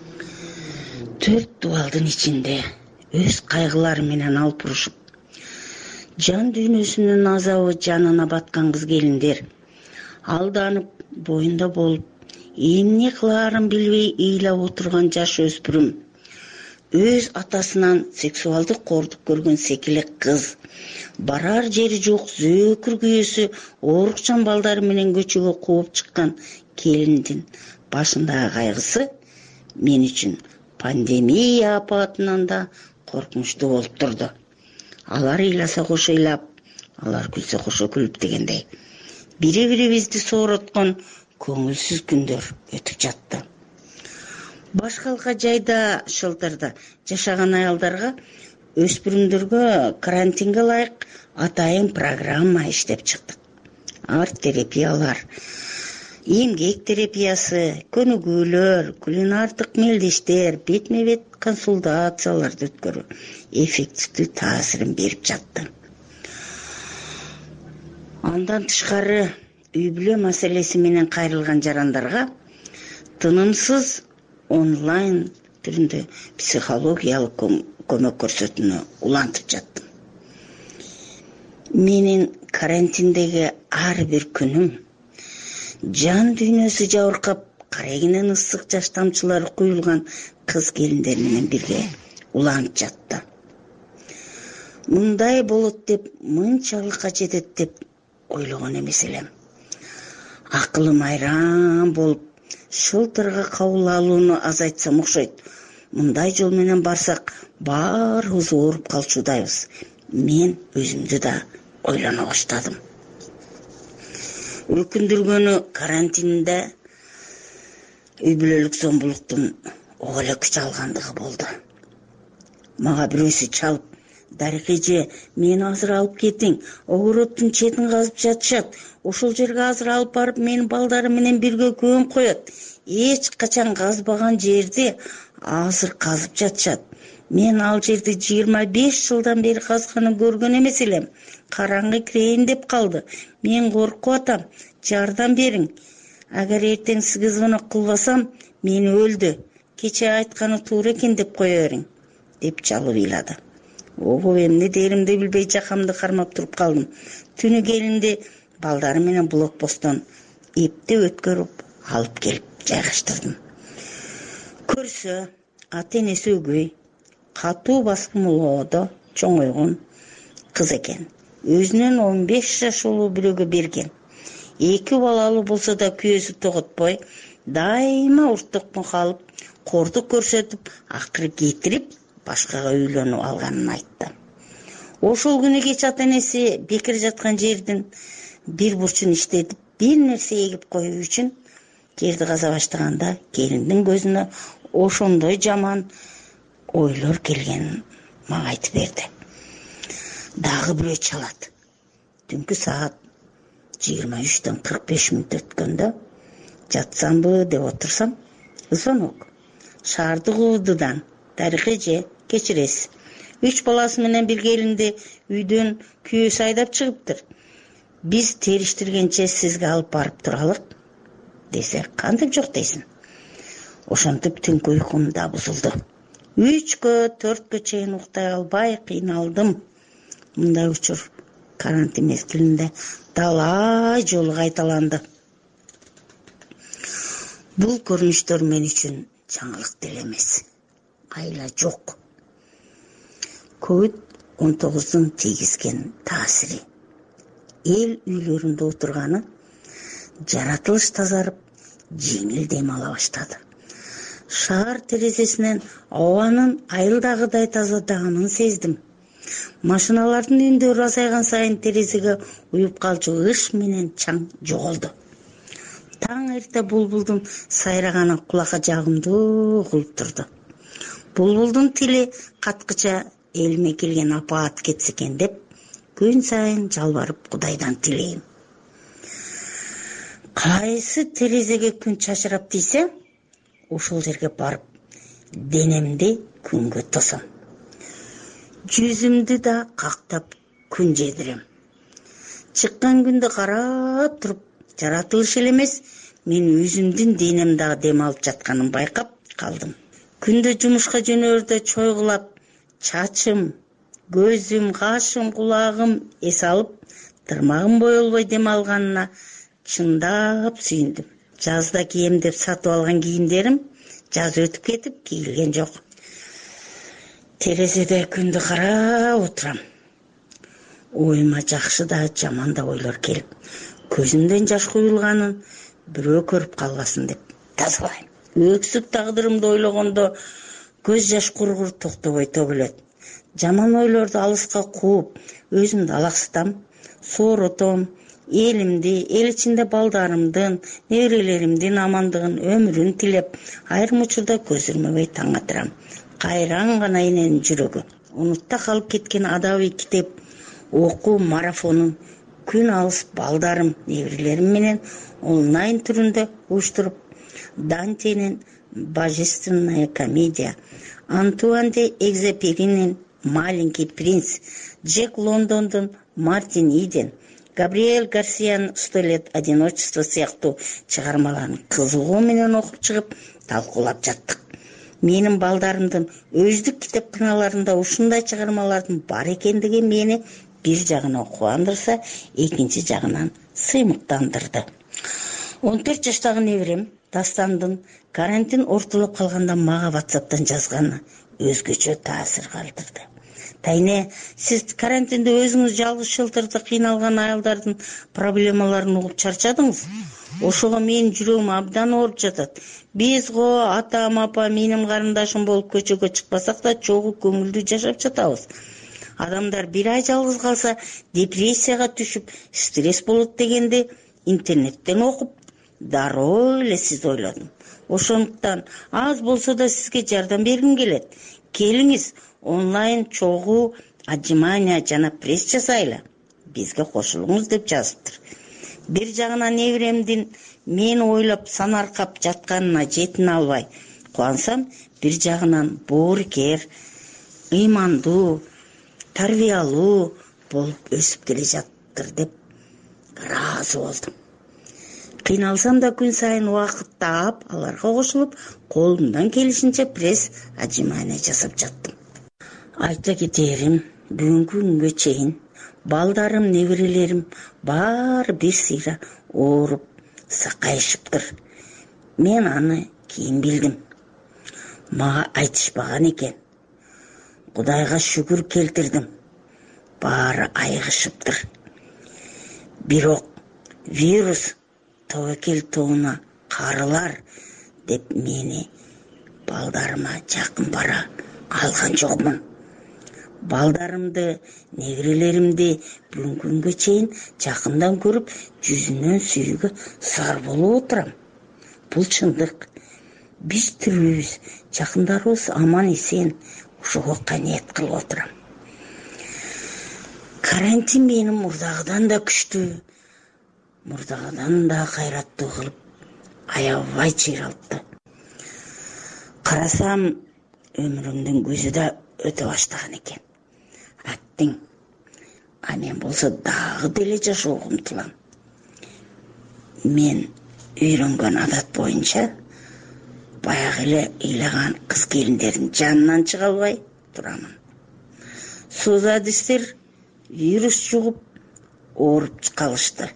4 дубалдын ичинде өз кайгылары менен алпурушуп, жан дүйнөсүнүн азабы жанына баткан кыз-келиндер, алданып, боюнда болуп, эмне кылаарын билбей ыйлап отурган жаш өспүрүм, өз атасынан сексуалдык кордук көргөн секилек кыз, барар жери жок зөөкүр күйөөсү оорукчан балдары менен көчөгө кууп чыккан келиндин башындагы кайгысы мен үчүн пандемия апатынан да коркунучтуу болуп турду. Алар ыйласа кошо ыйлап, алар күлсө кошо күлүп дегендей. Бири-бирибизди соороткон көңүлсүз күндөр өтүп жатты. Баш калка жайда шылтырда жашаган аялдарга, өспүрүмдөргө карантинге ылайык атайын программа иштеп чыктык. Арт терапиялар, эмгек терапиясы, көнүгүүлөр, кулинардык мелдештер, бетме бет консультацияларды өткөрүү эффективдүү таасирин берип жатты. Андан тышкары үй бүлө маселеси менен кайрылган жарандарга тынымсыз онлайн түрүндө психологиялык көмөк көрсөтүүнү улантып жаттым. Менин карантиндеги ар бир күнүм жан дүйнөсү жабыркап, карегинен ысык жаш тамчылары куюлган кыз келиндер менен бирге уланып жатты. Мындай болот деп, мынчалыкка жетет деп ойлогон эмес элем. Акылым айран болуп, шылтырга кабыл алууну азайтсам окшойт. Мындай жол менен барсак, баарыбыз ооруп калчудайбыз. Мен өзүмдү да ойлоно баштадым. Өкүндүргөнү карантинде үй бүлөлүк зомбулуктун ого эле күч алгандыгы болду. Мага бирөөсү чалып, Дарыкеже, мени азыр алып кетиң, огороттун четин казып жатышат. Ошол жерге азыр алып барып, менин балдарым менен бирге көмүп коет. Эч качан казбаган жерди азыр казып жатышат. Мен ал жерди 25 жылдан бери казганы көргөн эмес элем. Караңгы кирейин деп калды. Мен коркуп атам. Жардам бериң. Агар эртең сизге звонок кылбасам, мени өлдү. Кече айтканы туура экен деп кое бериң, деп жалып ыйлады. Ого, эмне деримди билбей жакамды кармап туруп калдым. Түнү келинди балдарым менен блокпосттон эпте өткөрүп алып келип жайгаштырдым. Көрсө, ата-энеси өгөй, катуу баскымлоодо чоңойгон кыз экен. Өзүнөн 15 жаш улуу бирөөгө берген. 2 балалуу болсо да күйөөсү тоготпой, дайыма уртукмун калып, кордук көрсөтүп, акыры кетирип, башкага үйлөнүп алганын айтты. Ошол күнү кеч ата-энеси бекер жаткан жердин бир бурчун иштетип, бир нерсе эгип коюу үчүн жерди каза баштаганда, келиндин көзүнө ошондой жаман ойлор келгенин мага айтып берди. Дагы бирөө чалат. Түнкү саат 23:45 өткөндө жатсамбы деп отурсам, звонок. Шаардык УВДдан. Дарыкеже, кечиресиз. 3 баласы менен бир келинди үйдөн күйөөсү айдап чыгыптыр. Биз териштиргенче сизге алып барып туралык, десе, кантип жок дейсиң? Ошентип түнкү уйкум да бузулду. 3-кө 4-кө чейин уктай албай кыйналдым. Мындай учур карантин мезгилинде талай жолу кайталанды. Бул көрүнүштөр мен үчүн жаңылык деле эмес. Айла жок. COVID-19 тийгизген таасири. Эл үйлөрүндө отурганы, жаратылыш тазарып, жеңил дем ала баштады. Шаар терезесинен абанын айылдагыдай тазадаганын сездим. Машиналардын үндөрү азайган сайын терезеге уюп калчу ыш менен чаң жоголду. Таң эрте булбулдун сайраганы кулакка жагымдуу угулуп турду. Булбулдун тили каткыча элиме келген апаат кетсе экен деп, күн сайын жалбарып Кудайдан тилейм. Кайсы терезеге күн чачырап тийсе, ошол жерге барып, денемди күнгө тосом. Жүзүмдү да кактап күн жедирем. Чыккан күндү карап туруп, жаратылыш эле эмес, мен өзүмдүн денем дагы дем алып жатканын байкап калдым. Күндө жумушка жөнөрдө чойгулап, чачым, көзүм, кашым, кулагым эс алып, тырмагым боелбой дем алганына чындап сүйүндүм. Жазда кийем деп сатып алган кийимдерим жаз өтүп кетип кийилген жок. Терезеде күндү карап отурам. Оюма жакшы да жаман да ойлор келип, көзүмдөн жаш куюлганын бирөө көрүп калбасын деп тазалайм. Өксүк тагдырымды ойлогондо көз жаш кургур токтобой төгүлөт. Жаман ойлорду алыска кууп, өзүмдү алаксытам, сооротом, элимди, эл ичинде балдарымдын, неберелеримдин амандыгын, өмүрүн тилеп, айрым учурда көз ирмебей таң атырам. Кайран гана эненин жүрөгү. Унутта калып кеткен адабий китеп окуу марафонун күн алыс балдарым, неберелерим менен онлайн түрүндө уюштуруп Дантенин «Божественная комедия», Антуан де Экзюперинин «Маленький принц», Джек Лондондун «Мартин Иден», Габриэль Гарсиянын «100 лет одиночества» сыяктуу чыгармаларын кызыгуу менен окуп чыгып талкуулап жаттык. Менин балдарымдын өздүк китепканаларында ушундай чыгармалардын бар экендиги мени бир жагынан кубандырса, экинчи жагынан сыймыктандырды. 14 жаштагы неберем Дастандын карантин ортолоп калганда мага WhatsApp'тан жазганы өзгөчө таасир калтырды. Тайне, сиз карантинде өзүңүз жалгыз шылтырды кыйналган аялдардын проблемаларын угуп чарчадыңыз. Ошого менин жүрөгүм абдан ооруп жатат. Биз атам, апа, менин карындашым болуп көчөгө чыкпасак да чогуу көңүлдүү жашап жатабыз. Адамдар бир ай жалгыз калса депрессияга түшүп, стресс болот дегенди интернеттен окуп, дароо эле сизди ойлодум. Ошондуктан аз болсо да сизге жардам бергим келет. Келиңиз, онлайн чогуу отжимания жана пресс жасайлы. Бизге кошулуңуз деп жазыптыр. Бир жагынан неберемдин мени ойлоп санаркап жатканына жетине албай кубансам, бир жагынан боорукер, ыймандуу, тарбиялуу болуп өсүп келе жатыр деп ыраазы болдум. Кыйналсам да күн сайын убакыт таап, аларга кошулуп, колумдан келишинче пресс отжимания жасап жаттым. Айта кетерим, бүгүнкү күнгө чейин балдарым, неберелерим баары бир сыйра ооруп, сакайышыптыр. Мен аны кийин билдим. Мага айтышпаган экен. Кудайга шүгүр келтирдим. Баары айыгышыптыр. Бирок вирус тобокел тоуна карылар деп мени балдарыма жакын бара алган жокмун. Балдарымды, неберелеримди бүгүнкү күнгө чейин жакындан көрүп, жүзүнөн сүйүүгө сар болуп отурам. Бул чындык. Биз тирүүбүз, жакындарыбыз аман эсен, ошого каниет кылып отурам. Карантин мени мурдагыдан да күчтүү, мурдагыдан да кайраттуу кылып, аябай чыйралтты. Карасам, өмүрүмдүн көзү да өтө баштаган экен. Аттиң, а мен болсо дагы деле жашоого умтулам. Мен үйрөнгөн адат боюнча баягы эле ыйлаган кыз келиндердин жанынан чыга албай турамын. Суузадистер вирус жугуп ооруп калышты.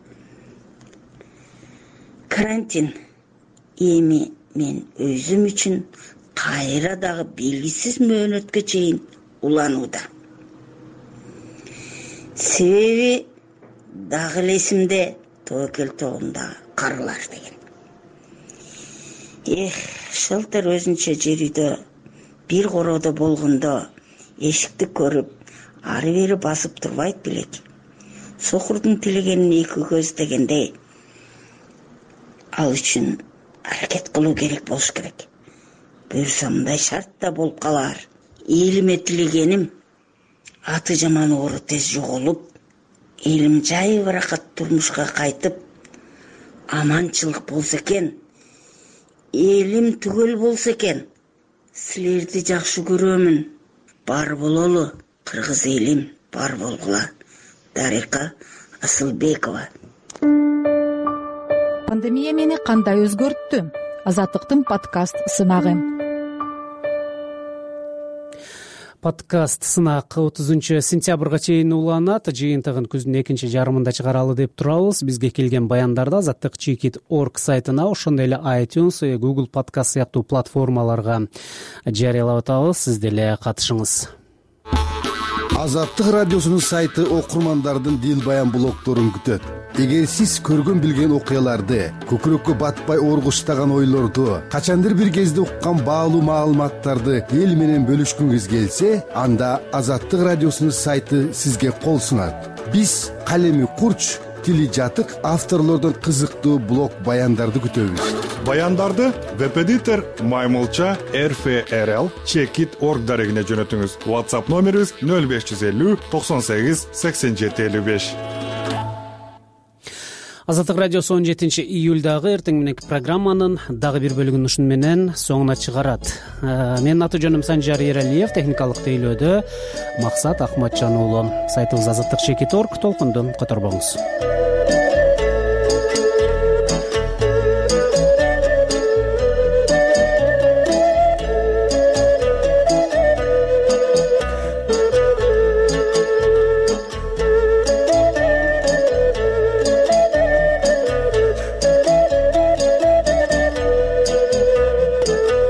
Карантин эми мен өзүм үчүн кайра дагы белгисиз мөөнөткө чейин уланууда. Себеби дагы эсимде тобокел тоундагы карылар деген. Шылтыр өзүнчө жер үйдө бир короодо болгондо эшикти көрүп, ары бери басып турбайт белек. Сокурдун тилегенин эки көз дегендей, ал үчүн аракет кылуу керек болуш керек. Буюрса мындай шарт да болуп калар. Элиме тилегеним аты жаман оору тез жоголуп, элим жай баракат турмушка кайтып, аманчылык болсо экен, элим түгөл болсо экен. Силерди жакшы көрөмүн. Бар бололу, кыргыз элим, бар болгула. Дарика Асылбекова. Пандемия мени кандай өзгөрттү? Азаттыктын подкаст сынагы. Подкаст сынак 30 сентябрга чейин уланат. Жыйынтыгын күздүн экинчи жарымында чыгаралы деп турабыз. Бизге келген баяндарды azattik.org сайтына, ошондой эле iTunes, Google Podcast сыяктуу платформаларга жарыялап атабыз. Сиз деле катышыңыз. Азаттык радиосунун сайты окурмандардын дил баян блогторун күтөт. Эгер сиз көргөн билген окуяларды, көкүрөккө батпай оргуштаган ойлорду, качандыр бир кезде уккан баалуу маалыматтарды эл менен бөлүшкүңүз келсе, анда Азаттык радиосунун сайты сизге кол сунат. Биз калеми курч, тили жатык авторлордон кызыктуу блог баяндарды күтөбүз. Баяндарды веб-эдитор Маймылча RFRL Checkit.org дарегине жөнөтүңүз. WhatsApp номерибиз 0550 98 87 55. Азаттык радиосу 17-июлдагы эртең мененки программанын дагы бир бөлүгүн ушуну менен соңуна чыгарат. Менин аты жөнүм Санжар Эралиев, техникалык тейлөөдө Максат Акматжан уулу. Сайтыбыз azаттык.org, толкунду которбоңуз.